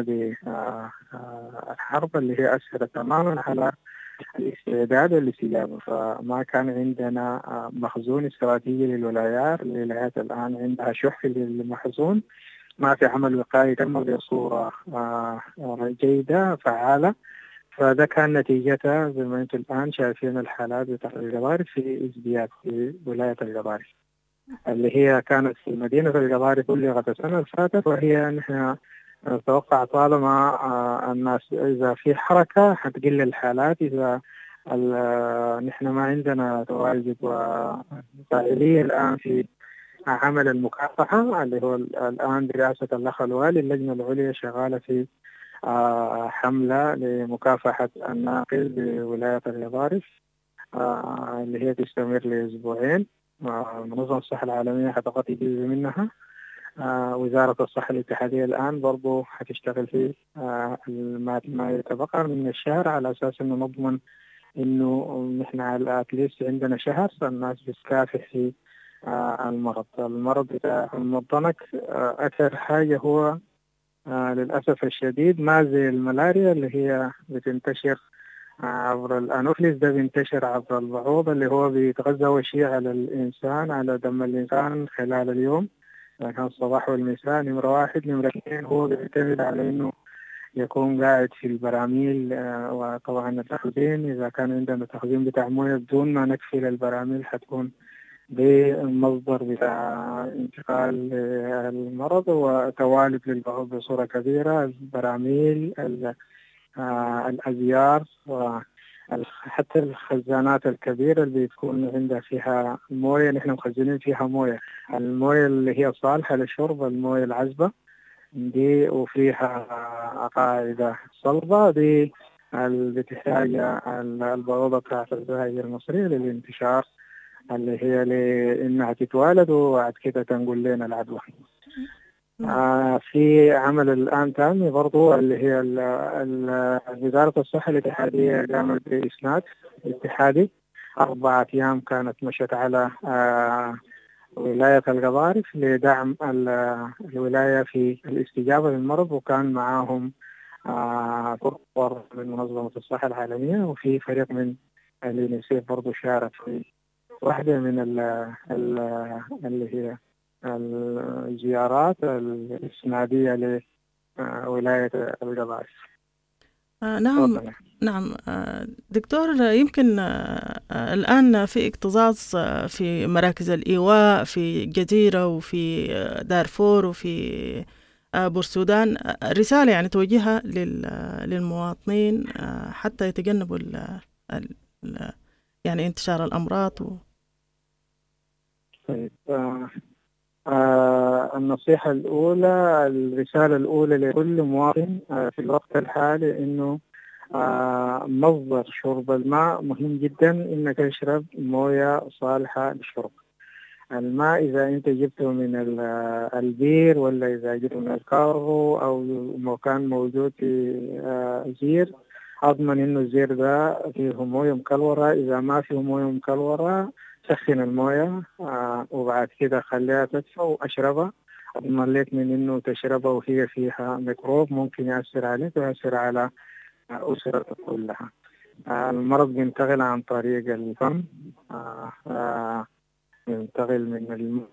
بالحرب اللي هي أثرت تماما على الاستعداد والاستجابة، فما كان عندنا مخزون استراتيجي للولايات. الولايات الآن عندها شح للمخزون، ما في عمل وقائي تم بصورة جيدة فعالة. فده كان نتيجتها زي ما انتم الآن شايفين الحالات بتاع القضارف في ازدياد في ولاية القضارف، اللي هي كانت في مدينة القضارف بلغت السنة اللي فاتت، وهي نحن نتوقع طالما الناس إذا في حركة حتقل الحالات. إذا نحن ما عندنا تواجد وفاعلية الآن في عمل المكافحة اللي هو الآن برئاسة الأخ الوالي، اللجنة العليا شغالة في آه، حملة لمكافحة الناقل بولاية الغضارف آه، اللي هي تستمر لأسبوعين. آه، منظمة الصحة العالمية حتغطي جزء منها. آه، وزارة الصحة الاتحادية الآن برضو حتشتغل في آه، ما ما يتبقى من الشهر، على أساس إنه نضمن إنه نحن على أتليست عندنا شهر الناس بتكافح في آه، المرض. المرض بتاع المضنك آه، أكثر حاجة هو آه، للأسف الشديد ما زي الملاريا اللي هي بتنتشر عبر الأنوفليس، ده بينتشر عبر البعوض اللي هو بيتغذى أول شيء على الإنسان، على دم الإنسان خلال اليوم، إذا كان الصباح والمساء. نمرة واحد. نمرة اثنين هو بيعتمد على إنه يكون قاعد في البراميل، آه، وطبعا التخزين إذا كان عندنا تخزين بتاع موية بدون ما نقفل البراميل حتكون بمصدر بتاع انتقال المرض وتوالد للبعوض بصورة كبيرة. البراميل، آه، الأزيار، وحتى الخزانات الكبيرة اللي بتكون عندها فيها موية، نحن مخزنين فيها موية، الموية اللي هي صالحة للشرب، الموية العذبة دي، وفيها قاعدة صلبة دي اللي بتحتاج البوابة بتاعت الزهاير المصرية للانتشار، اللي هي لإنها تتوالد وبعد كده تنقل لنا العدوى. آه في عمل الآن تاني برضو اللي هي ال ال وزارة الصحة الاتحادية قامت بإسناد اتحادي أربعة أيام كانت مشت على آه ولاية الغضارف لدعم الولاية في الاستجابة للمرض، وكان معاهم آه فرق من منظمة الصحة العالمية، وفي فريق من اليونيسيف برضو شارك في واحدة من ال ال اللي هي الزيارات الإسنادية لولاية الغضارف. آه نعم. نعم آه دكتور، يمكن آه الآن في اكتظاظ آه في مراكز الإيواء في جزيرة وفي آه دارفور وفي آه بورسودان، آه رسالة يعني توجهها للمواطنين آه حتى يتجنبوا ال ال يعني انتشار الأمراض و... طيب آه آه النصيحة الأولى، الرسالة الأولى لكل مواطن آه في الوقت الحالي إنه آه مصدر شرب الماء مهم جدا، إنك تشرب موية صالحة للشرب. الماء إذا أنت جبته من البير ولا إذا جبته من الكارو أو مكان موجود في آه زير، أضمن إنه الزير ده فيه موية مكلورة. إذا ما فيه موية مكلورة سخن الموية آه وبعد كده خليها تدفى وأشربها. أضمن لك من إنه تشربها وهي فيها ميكروب ممكن يأثر عليك ويأثر على آه أسرتك كلها. آه المرض بينتقل عن طريق الفم، آه آه ينتقل من الماء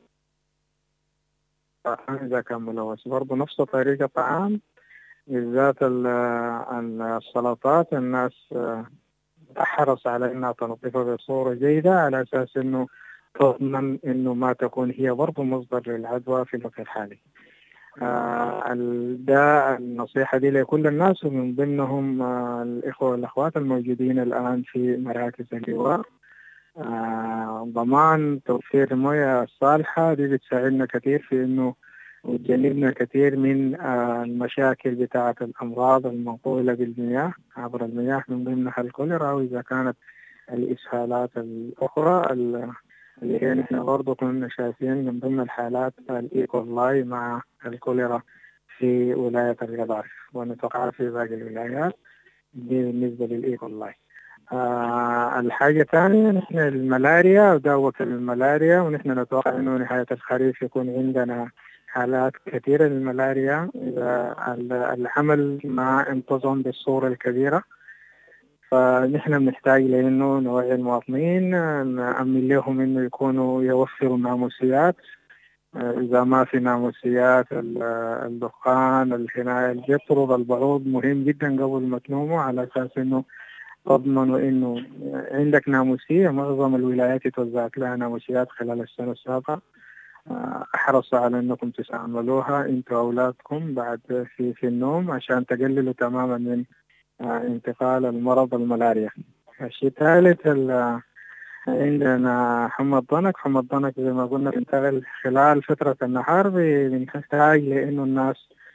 إذا كان ملوث، برضه نفس طريقة الطعام بالذات السلطات الناس آه تحرص على انها تنظفها بصورة جيدة على اساس انه تضمن انه ما تكون هي برضه مصدر للعدوى في الوقت الحالي. آه ده النصيحة دي لكل الناس، ومن ضمنهم آه الإخوة والأخوات الموجودين الآن في مراكز اللواء. آه ضمان توفير المياه الصالحة دي بتساعدنا كثير في انه وتجنبنا كثير من آه المشاكل بتاعة الأمراض المنقولة بالمياه عبر المياه، من ضمنها الكوليرا، وإذا كانت الإسهالات الأخرى اللي هي نحن برضه كنا شايفين من ضمن الحالات الإيكولاي مع الكوليرا في ولاية الغضارف، ونتوقع في باقي الولايات بالنسبة للإيكولاي. آه الحاجة الثانية نحن الملاريا ودعوة الملاريا، ونحن نتوقع إنه نهاية الخريف يكون عندنا حالات كثيرة للملاريا إذا العمل ما انتظم بالصورة الكبيرة. فنحن بنحتاج لأنه نوعي المواطنين، نأمن لهم إنه يكونوا يوفروا ناموسيات، إذا ما في ناموسيات الدخان الحناية يطرد البعوض مهم جدا قبل ما تنوموا، على أساس إنه تضمنوا إنه عندك ناموسية. معظم الولايات توزعت لها ناموسيات خلال السنة السابقة، احرصوا على انكم تستعملوها انتوا واولادكم بعد في في النوم عشان تقللوا تماما من انتقال المرض الملاريا. الشيء الثالث عندنا حمى الضنك. حمى الضنك زي ما قلنا بينتقل خلال فترة النهار، بنحتاج لانه الناس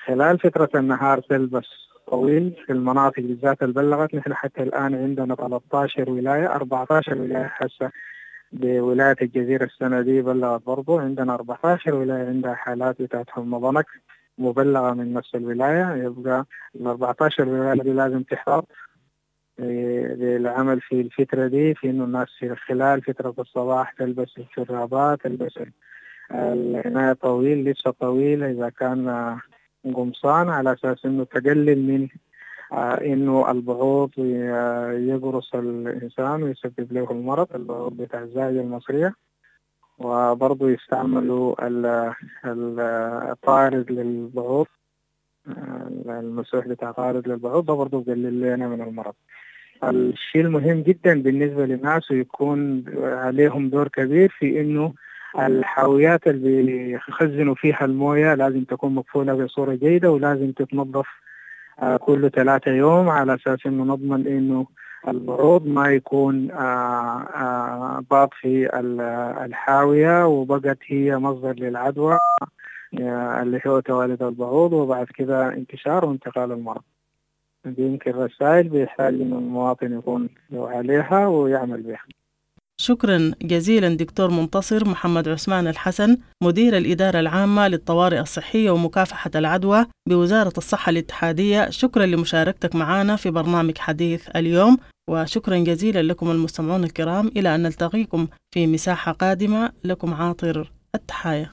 خلال فترة النهار تلبس طويل في المناطق بالذات اللي بلغت. نحن حتى الآن عندنا ثلاثة عشر ولاية، أربعة عشر ولاية حسب بولاية الجزيرة السنة دي بلغت برضو. عندنا أربعة عشر ولاية عندها حالات بتاعت حمى ضنك مبلغة من نفس الولاية. يبقى ال أربعة عشر ولاية دي لازم تحتاط للعمل في الفترة دي، في إنه الناس في خلال فترة الصباح تلبس الشرابات، تلبس العناية طويل، لبسة طويلة إذا كان قمصان، على أساس إنه تقلل من آه إنه البعوض يقرص الإنسان ويسبب له المرض، البعوض بتاع الزاوية المصرية. وبرضه يستعملوا الطارد للبعوض، المسوح بتاع طارد للبعوض، ده برضه يقلل لنا من المرض. الشيء المهم جدا بالنسبة للناس ويكون عليهم دور كبير في إنه الحاويات اللي بيخزنوا فيها الموية لازم تكون مقفولة بصورة جيدة، ولازم تتنظف كل ثلاثة يوم، على أساس إنه نضمن إنه البعوض ما يكون باط في الحاوية وبقت هي مصدر للعدوى اللي هو توالد البعوض، وبعد كده انتشار وانتقال المرض. دي يمكن رسائل بيحتاج إنه المواطن يكون عليها ويعمل بها. شكرا جزيلا دكتور منتصر محمد عثمان الحسن، مدير الإدارة العامة للطوارئ الصحية ومكافحة العدوى بوزارة الصحة الاتحادية. شكرا لمشاركتك معنا في برنامج حديث اليوم، وشكرا جزيلا لكم المستمعون الكرام. إلى أن نلتقيكم في مساحة قادمة، لكم عاطر التحايا.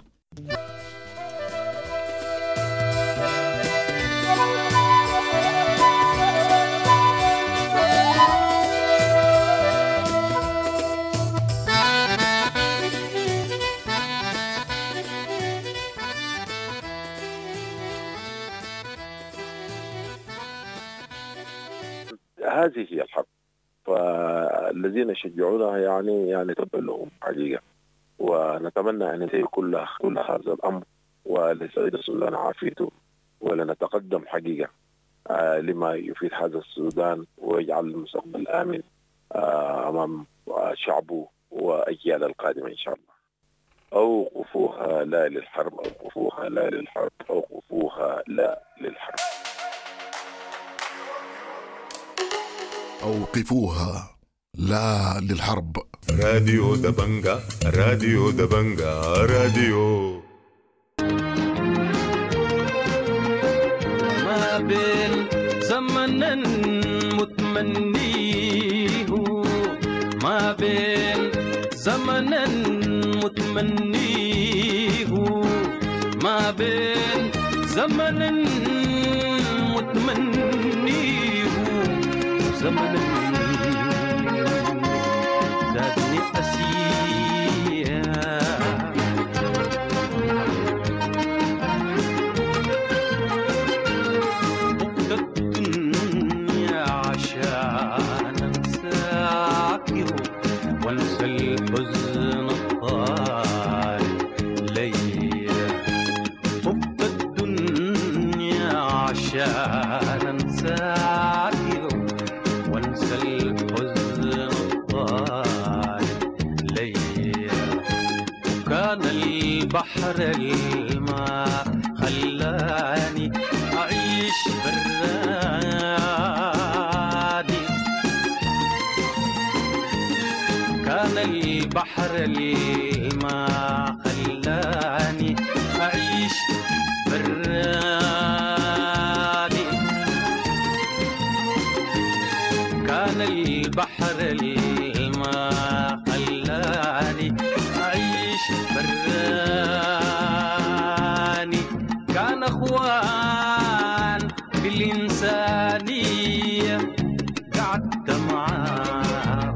هذه هي الحرب، فالذين يشجعونها يعني يعني تبا لهم حقيقة، ونتمنى أن ينتهي كل كل هذا الأمر ولسعيد السودان عافيته، ولنتقدم حقيقة لما يفيد هذا السودان ويجعل المستقبل آمن أمام شعبه وأجيال القادمة إن شاء الله. أوقفوها لا للحرب، أوقفوها لا للحرب، أوقفوها لا للحرب. أوقفوها لا للحرب. راديو دبنجا، راديو دبنجا، راديو ما بين زمن متمنيه، ما بين زمن متمنيه، ما بين زمن متمنيه، زمن ذاتني أسيا، بقى الدنيا عشان أنساك وانسى الحزن الطال ليا، بقى الدنيا عشان أنساك وانسى الحزن الطال ليا، وكان البحر الماء خلاني أعيش برادي، كان البحر الماء خلاني أعيش برادي، كان البحر الماء خلاني أعيش براني، كان أخوان بالإنسانية قعدت معاهم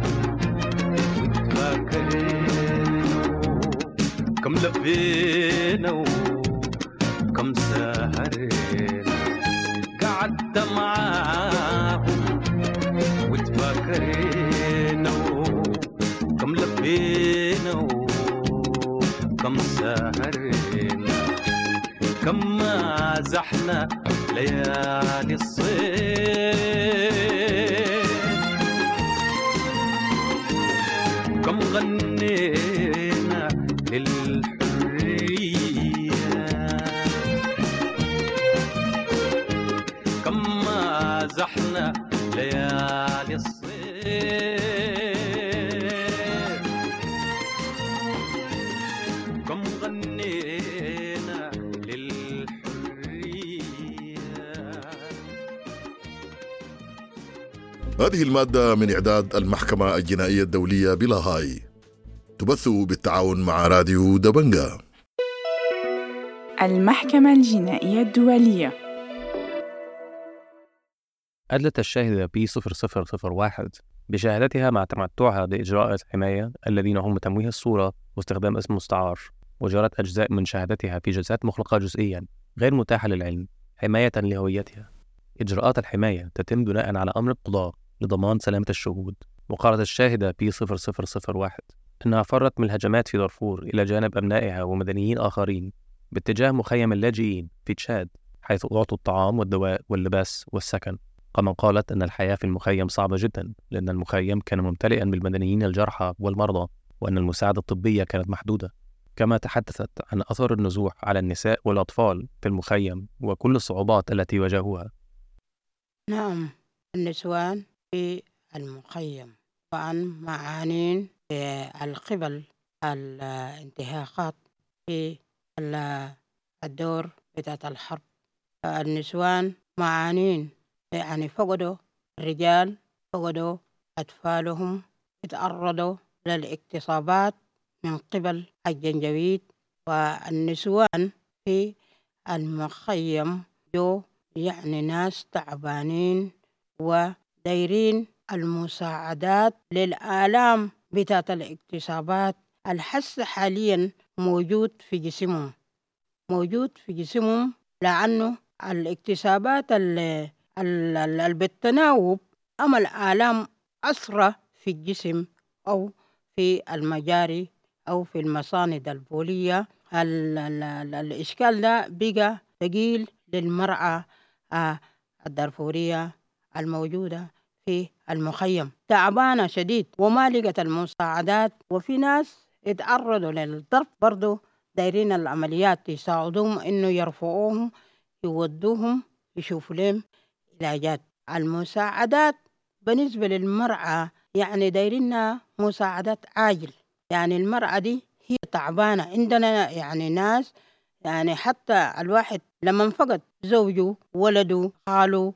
وتفاكرنا، كم لفينا وكم سهرنا، قعدت معاهم وتفاكرنا وكم لفينا وكم سهرنا، كم مازحنا ليالي الصيف، كم غنينا للحرية، احنا ليالي الصيف كم غنينا للحرية. هذه المادة من إعداد المحكمة الجنائية الدولية بلاهاي، تبث بالتعاون مع راديو دبنجا. المحكمة الجنائية الدولية. أدلت الشاهدة بي صفر صفر صفر واحد بشهادتها مع تمتعها بإجراءات الحماية الذين هم تمويه الصورة واستخدام اسم مستعار، وجرت أجزاء من شهادتها في جلسات مخلقة جزئيا غير متاحة للعلم حماية لهويتها. إجراءات الحماية تتم بناء على أمر القضاء لضمان سلامة الشهود. وقالت الشاهدة بي صفر صفر صفر واحد أنها فرت من الهجمات في دارفور إلى جانب أبنائها ومدنيين آخرين باتجاه مخيم اللاجئين في تشاد، حيث أعطوا الطعام والدواء واللباس والسكن. كما قالت أن الحياة في المخيم صعبة جدا لأن المخيم كان ممتلئا بالمدنيين الجرحى والمرضى، وأن المساعدة الطبية كانت محدودة. كما تحدثت عن أثر النزوح على النساء والأطفال في المخيم وكل الصعوبات التي واجهوها. نعم، النسوان في المخيم وعن معانين القبل الانتهاكات في الدور بتاعت الحرب. النسوان معانين يعني فقدوا الرجال، فقدوا أطفالهم، اتعرضوا للاغتصابات من قبل الجنجويد. والنسوان في المخيم جو يعني ناس تعبانين ودايرين المساعدات للآلام بتاعت الاغتصابات. الحس حاليا موجود في جسمهم، موجود في جسمهم لأنه الاغتصابات اللي بالتناوب أما الآلام أسرى في الجسم أو في المجاري أو في المصاند البولية. ال ال ال الإشكال ده بقى ثقيل للمرأة الدارفورية الموجودة في المخيم، تعبانة شديد وما لقت المساعدات. وفي ناس اتعرضوا للضرب برضو دايرين العمليات يساعدوهم إنه يرفعوهم يودوهم يشوفوا لهم علاجات. المساعدات بالنسبة للمرأة يعني دايرين مساعدات عاجل، يعني المرأة دي هي تعبانة. عندنا يعني ناس يعني حتى الواحد لما فقد زوجه ولده خاله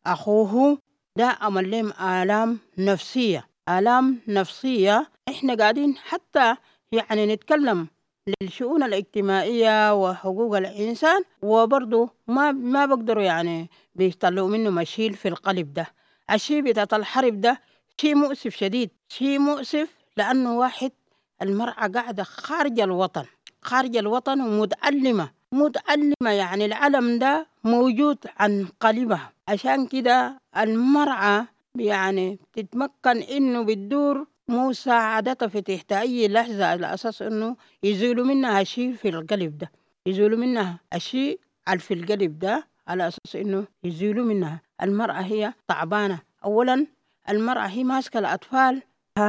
أخوه ده عمل لهم آلام نفسية، آلام نفسية. إحنا قاعدين حتى يعني نتكلم للشؤون الاجتماعية وحقوق الإنسان وبرضو ما ما بقدروا يعني بيطلعوا منه مشيل في القلب ده. الشيء بتاع الحرب ده شيء مؤسف شديد، شيء مؤسف لأنه واحد المرأة قاعدة خارج الوطن، خارج الوطن ومتألمة، متألمة يعني العلم ده موجود عن قلبها. عشان كده المرأة يعني تتمكن إنه بتدور مساعدتها في تحت أي لحظة على أساس إنه يزولوا منها شيء في القلب ده، يزولوا منها الشيء على في القلب ده على أساس إنه يزولوا منها. المرأة هي تعبانة. أولا المرأة هي ماسكة الأطفال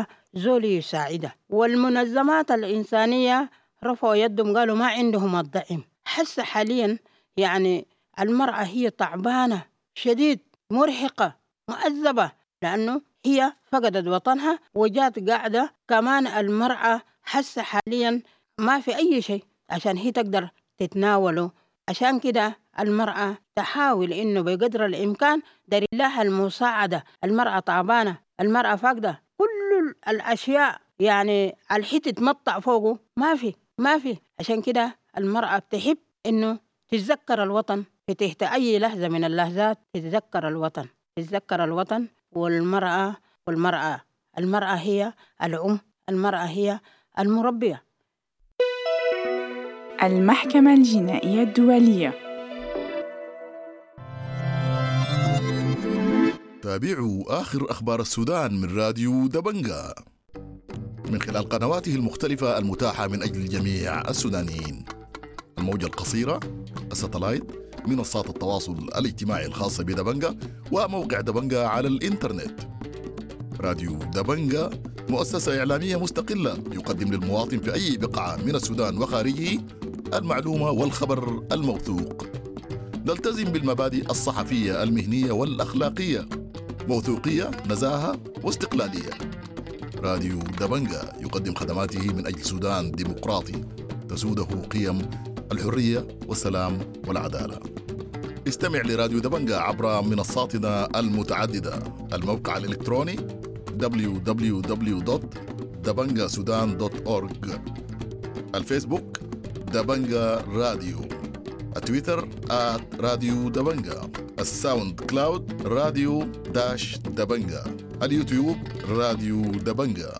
زولي يساعدها، والمنظمات الإنسانية رفعوا يدهم قالوا ما عندهم الدعم. حس حاليا يعني المرأة هي تعبانة شديد، مرهقة، مؤذبة، لأنه هي فقدت وطنها وجات قاعدة. كمان المرأة حس حاليا ما في أي شيء عشان هي تقدر تتناوله. عشان كده المرأة تحاول إنه بقدر الإمكان دار لها المساعدة. المرأة تعبانة، المرأة فاقدة كل الأشياء، يعني الحي تتمطع فوقه ما في ما في. عشان كده المرأة بتحب إنه تتذكر الوطن في تحت أي لحظة من اللحظات، تتذكر الوطن، تتذكر الوطن. والمرأة والمرأة المرأة هي الأم، المرأة هي المربية. المحكمة الجنائية الدولية. تابعوا آخر أخبار السودان من راديو دبنجا من خلال قنواته المختلفة المتاحة من أجل جميع السودانيين: الموجة القصيرة، الساتلايت، منصات التواصل الاجتماعي الخاصة بدبنجا، وموقع دبنجا على الإنترنت. راديو دبنجا مؤسسة إعلامية مستقلة يقدم للمواطن في أي بقعة من السودان وخارجه المعلومة والخبر الموثوق. نلتزم بالمبادئ الصحفية المهنية والأخلاقية موثوقية، نزاهة واستقلالية. راديو دبنجا يقدم خدماته من أجل سودان ديمقراطي تسوده قيم الحرية والسلام والعدالة. استمع لراديو دبنجا عبر منصاتنا المتعددة: الموقع الإلكتروني دبليو دبليو دبليو دوت دبنجا سودان دوت أورج، الفيسبوك دبنجا راديو، التويتر آت راديو دبنجا، الساوند كلاود راديو داش دبنجا، اليوتيوب راديو دبنجا.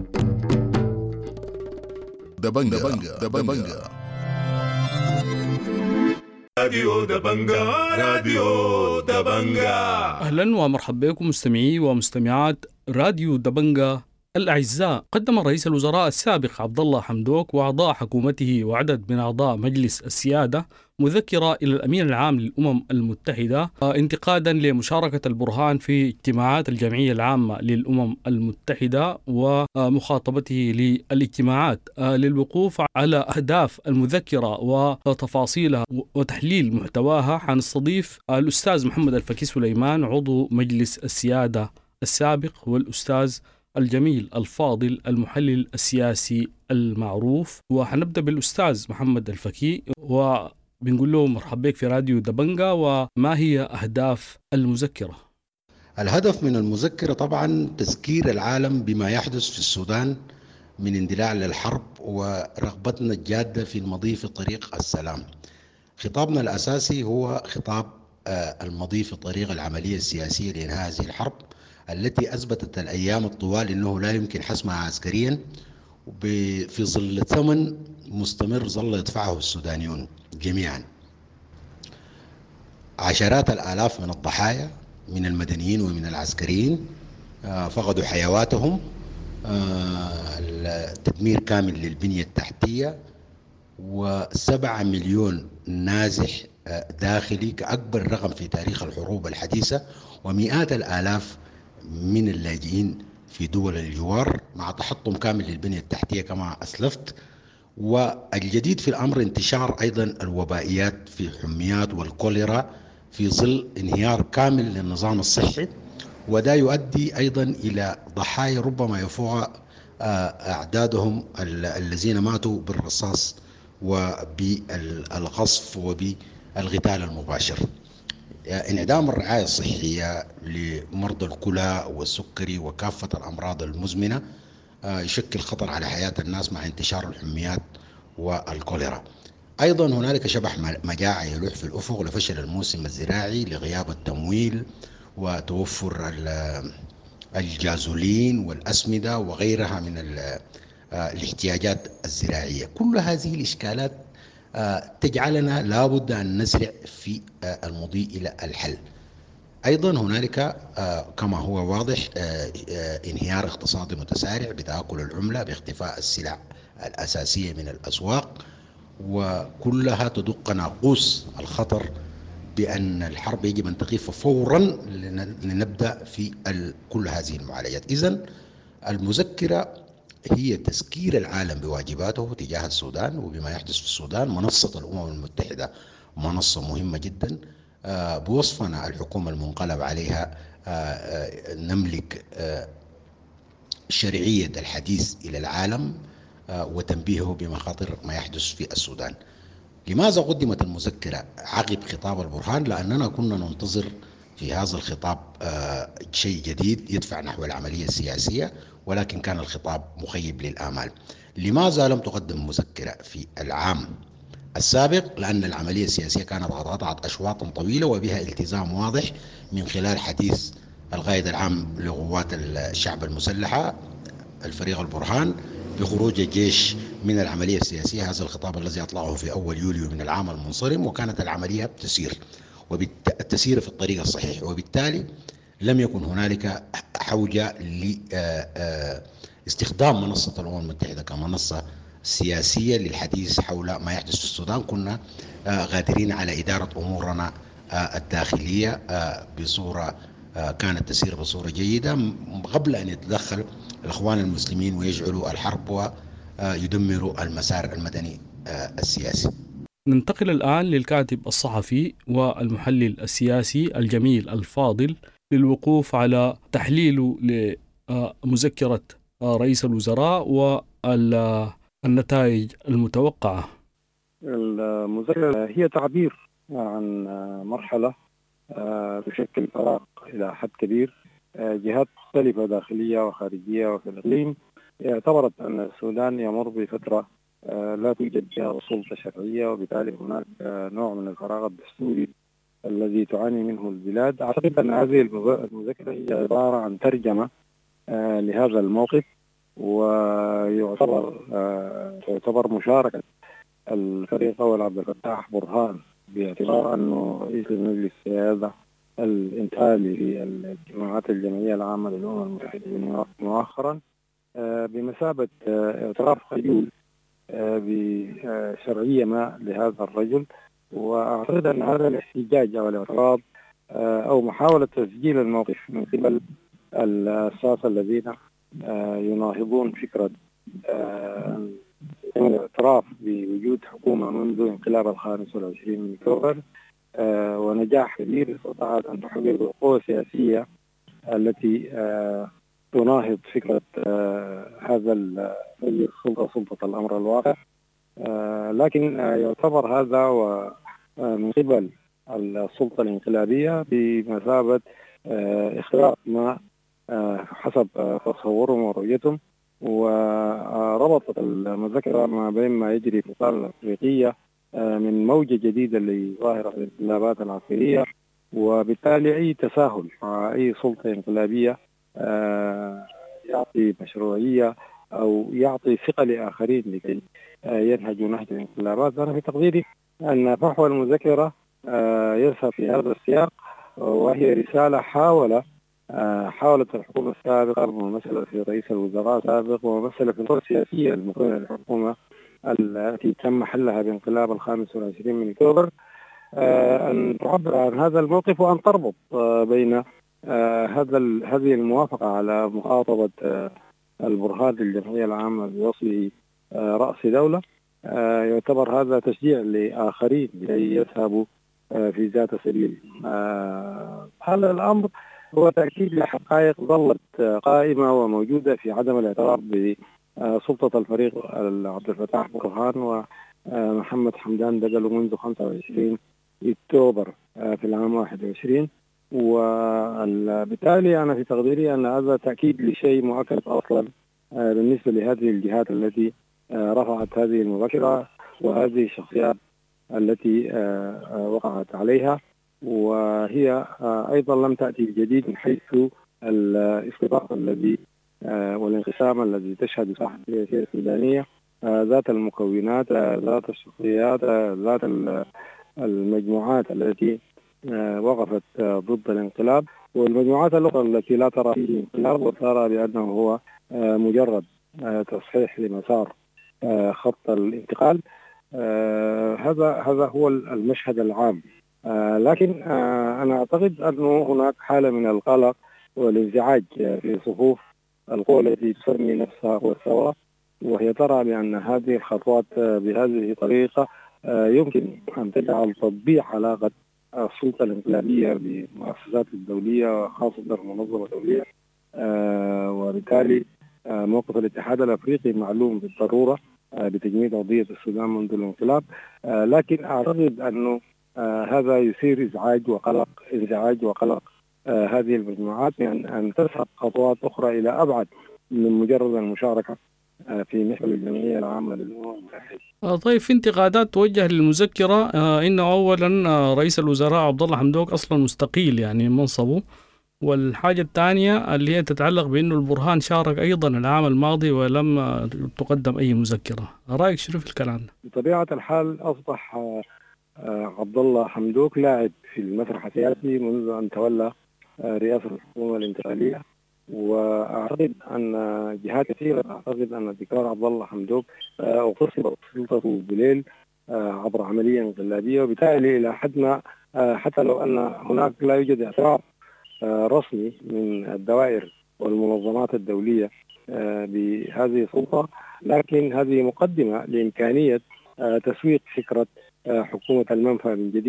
دبنجا دبنجا دبنجا راديو دبنجا راديو دبنجا. أهلا ومرحبا بكم مستمعي ومستمعات راديو دبنجا الأعزاء. قدم رئيس الوزراء السابق عبد الله حمدوك وأعضاء حكومته وعدد من أعضاء مجلس السيادة مذكرة إلى الأمين العام للأمم المتحدة انتقادا لمشاركة البرهان في اجتماعات الجمعية العامة للأمم المتحدة ومخاطبته للاجتماعات للوقوف على أهداف المذكرة وتفاصيلها وتحليل محتواها. حنستضيف الأستاذ محمد الفكي سليمان عضو مجلس السيادة السابق والأستاذ الجميل الفاضل المحلل السياسي المعروف. وحنبدأ بالأستاذ محمد الفكي وبنقول له مرحبا بك في راديو دبنجا، وما هي أهداف المذكرة؟ الهدف من المذكرة طبعا تذكير العالم بما يحدث في السودان من اندلاع للحرب ورغبتنا الجادة في المضي في طريق السلام. خطابنا الأساسي هو خطاب المضي في طريق العملية السياسية لإنهاء هذه الحرب التي أثبتت الأيام الطوال أنه لا يمكن حسمها عسكريا في ظل ثمن مستمر ظل يدفعه السودانيون جميعا. عشرات الآلاف من الضحايا من المدنيين ومن العسكريين فقدوا حيواتهم، تدمير كامل للبنية التحتية، وسبعة مليون نازح داخلي كأكبر رقم في تاريخ الحروب الحديثة، ومئات الآلاف من اللاجئين في دول الجوار مع تحطم كامل للبنية التحتية كما أسلفت. والجديد في الأمر انتشار أيضا الوبائيات في حميات والكوليرا في ظل انهيار كامل للنظام الصحي، وده يؤدي أيضا إلى ضحايا ربما يفوق أعدادهم الذين ماتوا بالرصاص وبالقصف وبالقتال المباشر. انعدام الرعاية الصحية لمرضى الكلى والسكري وكافة الأمراض المزمنة يشكل خطر على حياة الناس مع انتشار الحميات والكوليرا. أيضا هنالك شبح مجاعة يلوح في الأفق لفشل الموسم الزراعي لغياب التمويل وتوفر الجازولين والأسمدة وغيرها من الاحتياجات الزراعية. كل هذه الإشكالات تجعلنا لابد أن نسرع في المضي إلى الحل. أيضا هنالك كما هو واضح انهيار اقتصادي متسارع بتآكل العملة باختفاء السلع الأساسية من الأسواق، وكلها تدق ناقوس الخطر بأن الحرب يجب أن تقف فورا لنبدأ في كل هذه المعالجات. إذن المذكرة هي تذكير العالم بواجباته تجاه السودان وبما يحدث في السودان. منصة الأمم المتحدة منصة مهمة جدا، بوصفنا الحكومة المنقلب عليها نملك شرعية الحديث إلى العالم وتنبيهه بمخاطر ما يحدث في السودان. لماذا قدمت المذكرة عقب خطاب البرهان؟ لأننا كنا ننتظر في هذا الخطاب شيء جديد يدفع نحو العملية السياسية، ولكن كان الخطاب مخيب للآمال. لماذا لم تقدم مذكرة في العام السابق؟ لأن العملية السياسية كانت قد قطعت أشواطا طويلة وبها التزام واضح من خلال حديث القائد العام لقوات الشعب المسلحة الفريق البرهان بخروج الجيش من العملية السياسية، هذا الخطاب الذي أطلقه في أول يوليو من العام المنصرم، وكانت العملية تسير والتسير في الطريق الصحيح، وبالتالي لم يكن هنالك حوجة لاستخدام منصة الأمم المتحدة كمنصة سياسية للحديث حول ما يحدث في السودان. كنا قادرين على إدارة أمورنا الداخلية بصورة كانت تسير بصورة جيدة قبل أن يتدخل الإخوان المسلمين ويجعلوا الحرب ويدمروا المسار المدني السياسي. ننتقل الآن للكاتب الصحفي والمحلل السياسي الجميل الفاضل للوقوف على تحليله لمذكرة رئيس الوزراء والنتائج المتوقعة. المذكرة هي تعبير عن مرحلة تشكل فراغ إلى حد كبير. جهات مختلفة داخلية وخارجية وفي الإقليم اعتبرت أن السودان يمر بفترة لا توجد فيها سلطة شرعية، وبالتالي هناك نوع من الفراغ الدستوري الذي تعاني منه البلاد. أعتقد أن هذه المذكرة هي عبارة عن ترجمة لهذا الموقف، ويعتبر تعتبر مشاركة الفريق أول عبد الفتاح برهان، باعتبار أنه رئيس المجلس هذا الانتقالي في الاجتماعات الجمعية العامة للأمم المتحدة مؤخرا بمثابة اعتراف خجول بشرعية ما لهذا الرجل. وأعتقد أن هذا الاحتجاج أو الاعتراض أو محاولة تسجيل الموقف من قبل الأشخاص الذين يناهضون فكرة الاعتراف بوجود حكومة منذ انقلاب الخامس والعشرين من أكتوبر ونجاح كبير استطاعت أن تحقق القوى السياسية التي تناهض فكرة هذا السلطة سلطة الأمر الواقع. لكن يعتبر هذا ومن قبل السلطة الانقلابية بمثابة إخراج ما حسب تصورهم ورؤيتهم، وربطت المذكرة ما بين ما يجري في القارة الأفريقية من موجة جديدة لظاهرة الانقلابات العسكرية، وبالتالي أي تساهل مع أي سلطة انقلابية يعطي مشروعية أو يعطي ثقة لآخرين لكي ينهجوا نهج الانقلابات. أنا في تقديري أن فحوى المذكرة يذهب في هذا السياق، وهي رسالة حاول حاولت الحكومة السابقة الممثلة في رئيس الوزراء السابق وممثلة في القوى السياسية المكونة للحكومة التي تم حلها بانقلاب الخامس والعشرين من أكتوبر أن تعبر عن هذا الموقف، وأن تربط بين هذا هذه الموافقة على مخاطبة البرهان للجمعية العامة بوصفه رأس دولة. يعتبر هذا تشجيع لآخرين لكي يذهبوا في ذات سبيل. هذا الأمر هو تأكيد لحقائق ظلت قائمة وموجودة في عدم الاعتراف بسلطة الفريق عبد الفتاح برهان ومحمد حمدان دقلو منذ خمسة وعشرين أكتوبر في العام واحد وعشرين. وبالتالي أنا في تقديري أن هذا تأكيد لشيء مؤكد أصلا بالنسبة لهذه الجهات التي رفعت هذه المذكرة وهذه الشخصيات التي وقعت عليها، وهي أيضا لم تأتي بجديد من حيث الاختراق الذي والانقسام الذي تشهد ساحة السياسية السودانية ذات المكونات ذات الشخصيات ذات المجموعات التي وقفت ضد الانقلاب، والمجموعات الأخرى التي لا ترى فيه انقلاب وترى بأنه هو مجرد تصحيح لمسار خط الانتقال. هذا هذا هو المشهد العام. لكن أنا أعتقد أنه هناك حالة من القلق والانزعاج في صفوف القوى التي تسمي نفسها قوى الثورة، وهي ترى بأن هذه الخطوات بهذه الطريقة يمكن أن تجعل تطبيع علاقة السلطة الانقلابية بالمؤسسات الدولية وخاصة المنظمة الدولية. وبالتالي موقف الاتحاد الأفريقي معلوم بالضرورة بتجميد قضية السودان منذ الانقلاب، لكن أعتقد أنه هذا يثير إزعاج وقلق انزعاج وقلق هذه المجموعات من أن تسحب خطوات أخرى إلى أبعد من مجرد المشاركة في محور الجمعية العامة للأمم المتحدة. طيب، في انتقادات توجه للمذكرة إنه أولا رئيس الوزراء عبد الله حمدوك أصلا مستقيل يعني منصبه، والحاجة الثانية اللي هي تتعلق بأنه البرهان شارك أيضا العام الماضي ولم تقدم أي مذكرة. رأيك شنو في الكلام؟ بطبيعة الحال أصبح عبد الله حمدوك لاعب في المسرح السياسي منذ أن تولى رئاسة الحكومة الانتقالية، وأعتقد أن جهات كثيرة أعتقد أن الدكتور عبد الله حمدوك اغتصبت سلطته بليل عبر عملية انقلابية، وبالتالي إلى حد ما حتى لو أن هناك لا يوجد اعتراف رسمي من الدوائر والمنظمات الدولية بهذه السلطة، لكن هذه مقدمة لإمكانية تسويق فكرة حكومة المنفى من جديد.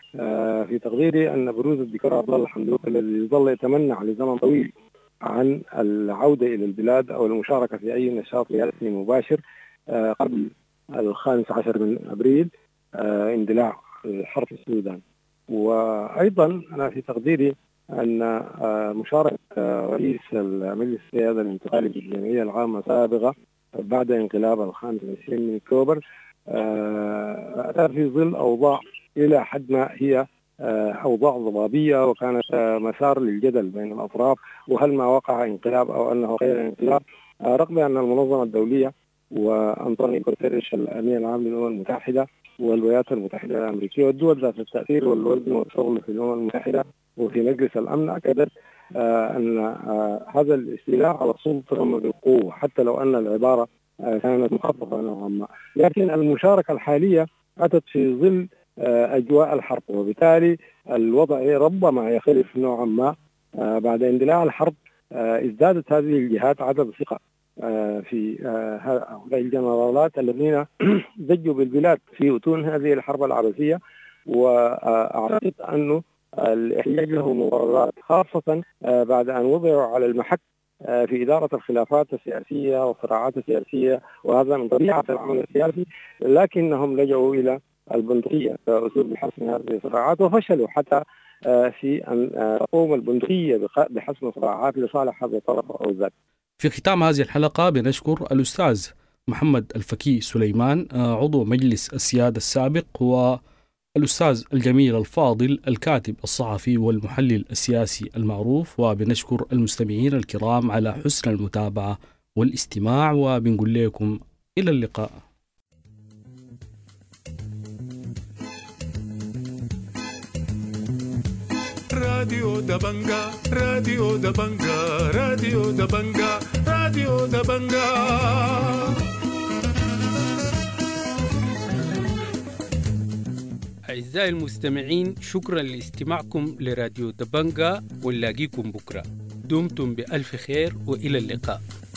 في تقديري أن بروز الدكتور عبد الله حمدوك الذي ظل يتمنع لزمن طويل عن العودة إلى البلاد أو المشاركة في أي نشاط سياسي مباشر قبل الخامس عشر من أبريل اندلاع الحرب في السودان. وأيضا أنا في تقديري أن مشاركة رئيس المجلس السيادة الانتقالي في الجمعية العامة سابقة بعد انقلاب الخامس والعشرين من أكتوبر أتى في ظل أوضاع إلى حد ما هي أوضاع ضبابية، وكانت مسار للجدل بين الأطراف، وهل ما وقع انقلاب أو أنه غير انقلاب، رغم أن المنظمة الدولية وأنطونيو غوتيريش الأمين العام للأمم المتحدة والولايات المتحدة الأمريكية والدول ذات التأثير والوزن والشغل في الأمم المتحدة وفي مجلس الأمن أكدت أن هذا الاستيلاء على السلطة بالقوة، حتى لو أن العبارة كانت مخففة نوعا ما. لكن المشاركة الحالية أتت في ظل أجواء الحرب، وبالتالي الوضع ربما يختلف نوعا ما. بعد اندلاع الحرب ازدادت هذه الجهات عدد ثقة في هؤلاء الجنرالات الذين دجوا بالبلاد في أتون هذه الحرب العبثية، وأعتقد أنه الإحتياج له مبررات، خاصة بعد أن وضعوا على المحك في إدارة الخلافات السياسية والصراعات السياسية، وهذا من طبيعة العمل السياسي، لكنهم لجأوا إلى البندقية كأسلوب لحسم هذه الصراعات، وفشلوا حتى في أن تقوم البندقية بحسم الصراعات لصالح هذا الطرف أو ذاك. في ختام هذه الحلقة بنشكر الأستاذ محمد الفكي سليمان عضو مجلس السيادة السابق، والأستاذ الجميل الفاضل الكاتب الصحفي والمحلل السياسي المعروف، وبنشكر المستمعين الكرام على حسن المتابعة والاستماع، وبنقول لكم إلى اللقاء. راديو دبنجا راديو دبنجا راديو دبنجا راديو دبنجا. أعزائي المستمعين، شكرا لاستماعكم لراديو دبنجا، ونلاقيكم بكرة. دمتم بألف خير وإلى اللقاء.